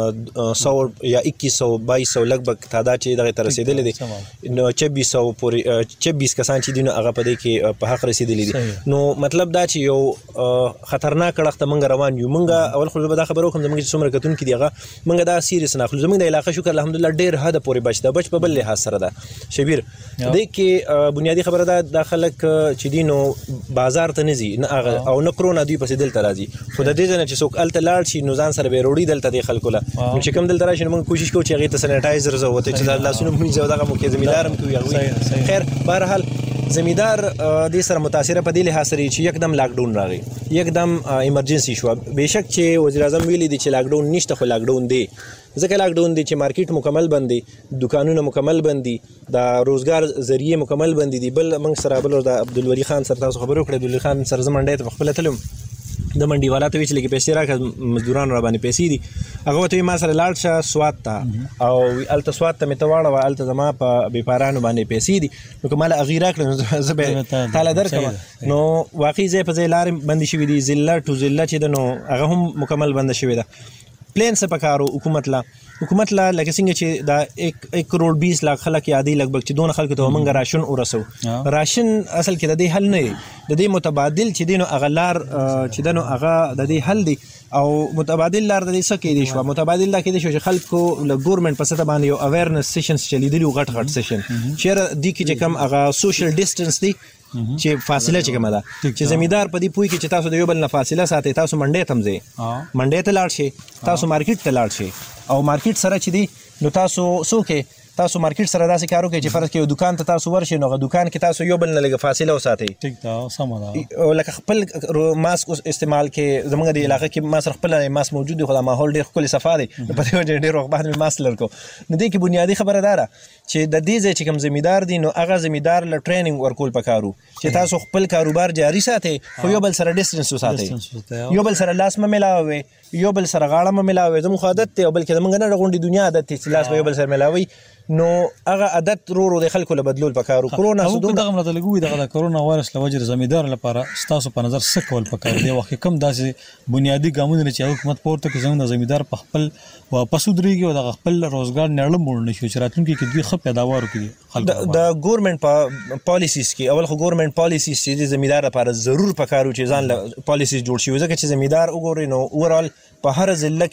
سو یا اکیس سو بایس سو لګبګ تعداد چې دغه تر رسیدلی دی نو چوبیس سو پورې چوبیس کسان چې دي نو هغه په دې کې په حق رسیدلی دي. نو مطلب دا چې یو خطرناک اړخ ته موږ روان یو. موږ اول خو به دا خبرو کوم زموږ چې څومره کتونکي دي هغه موږ دا سیریس نه اخلو. زموږ د علاقې شکر الحمدلله ډېر حد پورې بچ ده بچ په بل لحاظ سره ده. شبیر دې کې بنیادی خبره ده د خلک چې دینو بازار ته نزي نه او نه کرونا دوی پسې دلته راځي خو د دې ځنه چې څوک الته لاړ شي نو ځان سره به وروړي دلته د خلکو له چې کوم دلته راشي موږ کوشش کوو چې هغه ته سینیټایزر زوته چې د لاسونو موږ زو دغه مو کې زمیدارم کوي. خیر بهر حال زمیدار د سره متاثر په دې لحاظ سره چې یکدم لاک ډاون راغی یکدم ایمرجنسي شو. بهشک چې وزیر اعظم ویلي دي چې لاک ډاون نشته خو لاک ډاون دی ځکه لاک ډاون دی چې مارکیټ مکمل بند دي دکانونه مکمل بند دي د روزګار ذریعہ مکمل بند دي. بل موږ سره بل د عبدالولی خان سره تاسو خبرو کړې عبدالولی خان سره زمونډه ته خپل تلم د منډي والا ته ویل چې پیسې راکړه مزدوران را باندې پیسې دي هغه ته ما سره لاړ شه سواد ته او الته سواد ته مې ته واړه الته زما په بیپارانو باندې پیسې دي نو کومه اغیرا کړم زه به تعالی درکم نو واقعي زه په ځای لارې بندي شوې دي ضلع ټو ضلع چې د نو هغه هم مکمل بند شوې ده. پلان څه پکارو حکومت لا حکومت لا لکه څنګه چې دا یک کروڑ بیس لاک خلک یادي لګبګ چې دون خلکو ته موږ راشن ورسو. راشن اصل کې د دې حل نه دی د دې متبادل چې دینو اغلار چې دنو هغه د دې حل دی او متبادل لار د دې څه کې دي شو متبادل دا کې دي شو چې خلکو له ګورنمنت په سطح باندې یو اویرنس سیشنز چلیدلی غټ غټ سیشن چیرې دی کې چې کم هغه سوشل ډیسټنس دی چې فاصله چې کومه ده چې زمیدار په دې پوي کې چې تاسو د یو بل نه فاصله ساتي تاسو منډې تم ځئ منډې ته لاړ شئ تاسو مارکیټ ته لاړ شئ او مارکیټ سره چې دی نو تاسو څوک تاسو مارکیټ سره داسې کارو کوي چې فرض کې دکان ته تاسو ورشئ نو دکان کې تاسو یو بل نه لګه فاصله وساتئ ټیک دا سم ده او لکه خپل ماسک استعمال کې زموږ د علاقې کې ما سره خپل ماسک موجود دی خو دا ماحول ډېر ښکلی صفا دی په دې وجه ډېر وخت بعد مې ماسک لرکو نو دې کې بنیادي خبره دا ده چې د دې ځای چې کوم زمیدار دی نو هغه زمیدار له ټریننګ ورکول پکارو چې تاسو خپل کاروبار جاري ساتئ خو یو بل سره ډیسټنس وساتئ یو بل سره لاس مه ملاوئ یو بل سره غاړه مه ملاوئ زموږ عادت دی او بلکې زموږ نه غونډې دنیا عادت دی چې لاس به یو بل سره ملاوئ نو هغه عادت رو رو د خلکو له بدلول پکارو. کرونا سودو دغه مله لګوي دغه کرونا وایرس لوجر زمیدار لپاره ستاسو په نظر څه کول پکار دی وخت کم داسې بنیادی ګامونه چې حکومت پورته کې زموږ زمیدار په خپل واپس ودرېږي او د خپل روزګار نړم مړ نشي چې راتلونکي کې دوی خپ پیداوار کوي د ګورنمنت په پالیسیز کې اول خو ګورنمنت پالیسیز چې زمیدار لپاره ضرور پکارو چې ځان له پالیسیز جوړ شي ځکه چې زمیدار وګورئ نو اورال په هر ضلع کې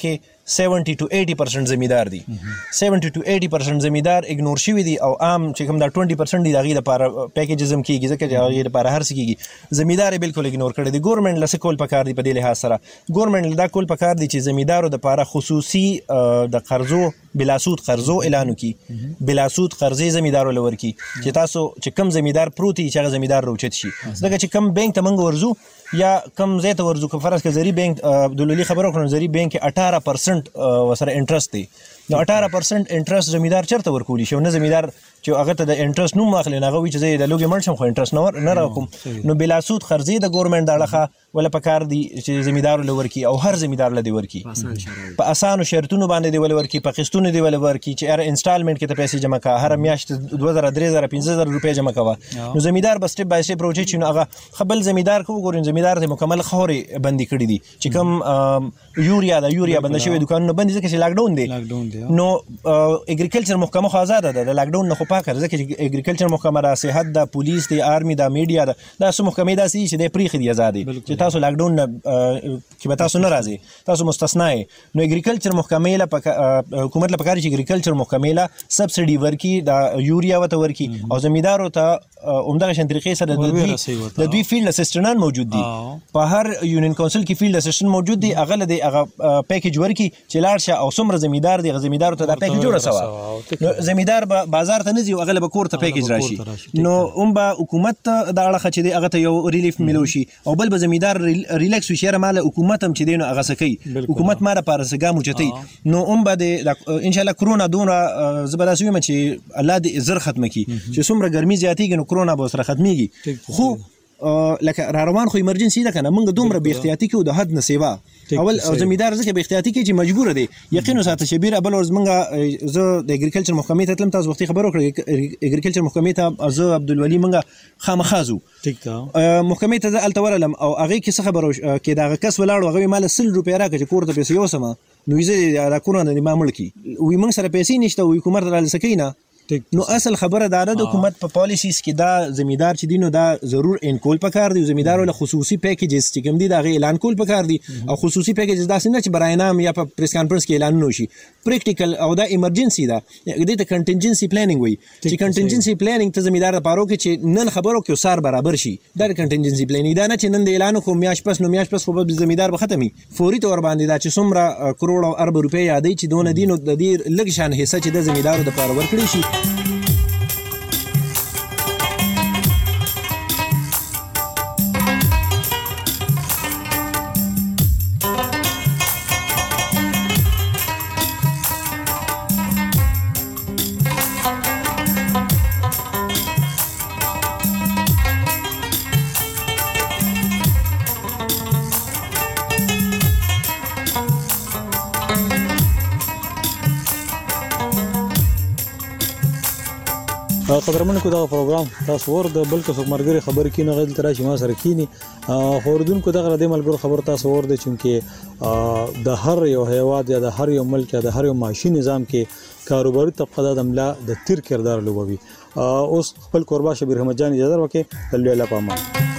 سیونټي ټو ایټي پرسنټ زمیدار دي سیونټي ټو ایټي پرسنټ زمیدار اګنور شوي دي او عام چې کوم دا ټوینټي پرسنټ دي د هغې لپاره پیکیجز هم کېږي ځکه چې هغې لپاره هر څه کېږي زمیدار یې بالکل اګنور کړی دی ګورنمنټ له څه کول پکار دي په دې لحاظ سره ګورنمنټ له دا کول پکار دي چې زمیدارو دپاره خصوصي د قرضو بلاسود قرضو اعلان وکړي بلاسود قرضې زمیدارو له ورکړي چې تاسو چې کم زمیدار پروت وي چې هغه زمیدار راوچت شي ځکه چې کم بینک ته موږ ورځو یا کم ځای ته ورځو که فرض کړه زري بینک عبدالولي خبره وکړو زري بینک کې اټاره پرسنټ ورسره انټرست دی نو اټاره پرسنټ انټرست زمیدار چېرته ورکولی شي او نه زمیدار چې هغه ته د انټرست نوم واخلي نو هغه وایي چې زه یې د لوږې مړ شم خو انټرست نه راکوم نو بلاسود قرضې د ګورنمنټ د اړخه وله پکار دي چې زمیدارو له ورکړي او هر زمیدار له دې ورکړي په اسانو شرطونو باندې دې ولې ورکړي په قسطونو دې ولې ورکړي چې هر انسټالمنټ کې ته پیسې جمع کوه هره میاشت دوه زره درې زره پنځه زره روپۍ جمع کوه نو زمیدار به سټپ بای سټپ راوچت شي نو هغه ښه بل زمیدار که وګورئ زمیدار ته مکمل خاورې بندي کړي دي چې کوم یوریا ده یوریا بنده شوي دوکانونه بند دي ځکه چې لاکډاون دی نو اګریکلچر محکمه خو آزاده ده د لاکډاون نه خو پاکه ده ځکه چې اګریکلچر محکمه ده صحت ده پولیس دی آرمي ده میډیا ده دا څه محکمې داسې دي چې دی پرېښي دي ازادې چې تاسو لاکډاون نه کې به تاسو نه راځئ تاسو مستثنا یې نو اګریکلچر محکمې له حکومت له پکار چې اګریکلچر محکمې له سبسډي ورکړي دا یوریا ورته ورکړي او زمیدارو ته همدغه شان طریقې سره د دوی د دوی فیلډ اسسټنټان موجود دي په هر یونین کونسل کې فیلډ اسسټنټ موجود دي هغه له دې هغه پیکیج ورکړي چې لاړ شه او څومره زمیدار دی هغه زمیدارو ته دا پیکیج جوړه سوه نو زمیدار به بازار ته نه ځي هغه له به کور ته پیکیج راشي نو هم به حکومت ته د اړخه چې دی هغه ته یو ریلیف میلو شي او بل به زمیدار ریلیکس وي چې یاره ماله حکومت هم چې دی نو هغه څه کوي حکومت ما دپاره څه ګام اوچتوي نو هم به د انشاءالله کرونا دومره زه به داسې ویم چې الله دې زر ختمه کړي چې څومره ګرمي زیاتېږي نو کرونا به ورسره ختمېږي خو لکه را روان خو ایمرجنسي ده که نه موږ دومره بې احتیاطي کوو د حد نه سیوا اول زمیدار ځکه بې احتیاطي کوي چې مجبوره دی یقین وساته شبیره بل ورځ موږ زه د اګریکلچر محکمې ته تلم تاسو وختي خبر وکړئ اګریکلچر محکمې ته زه عبدالولي موږ خامخا ځو محکمې ته زه هلته ورغلم او هغې کې څه خبره کې د هغه کس ولاړو هغه وایي ما له سل روپۍ راکړه چې کور ته پیسې یوسمه نو زه دا کورونه دې ما مړ کړي وایي موږ سره پیسې نشته وایي حکومت راله څه کوي نه نو اصل خبره دا ده د حکومت په پالیسیز کې دا زمیدار چې دي نو دا ضرور انکول پکار دي زمیدارو له خصوصي پیکیجز چې کوم دي دا غي اعلان کول پکار دي او خصوصي پیکیجز داسې نه چې برای نام یا په پریس کانفرنس کې اعلان نشي پریکټیکل او دا ایمرجنسي ده دې ته کنټینجنسي پلانینګ وي چې کنټینجنسي پلانینګ ته زمیدار لپاره کې چې نن خبرو کې سار برابر شي دا کنټینجنسي پلانینګ دا نه چې نن د اعلان کوم میاش پس نو میاش پس خو به زمیدار به ختمي فوري تور باندې دا چې څومره کروڑ او ارب روپۍ یادې چې دونه دي نو د دې لږ شان حصہ چې د زمیدارو لپاره ورکړي شي قدرمن کو دا پروګرام تاسو ور د بل څه مرګري خبر کینې غل تر چې ما سره کینی خوردون کو دغه د ملګرو خبر تاسو ور د چونکه د هر یو هیواد یا د هر یو ملک یا د هر یو معاشي نظام کې کاروباري طبقه د عمله د تیر کردار لوبوي اوس خپل قربا شبیر احمد جان اجازه ورکړي الله پامان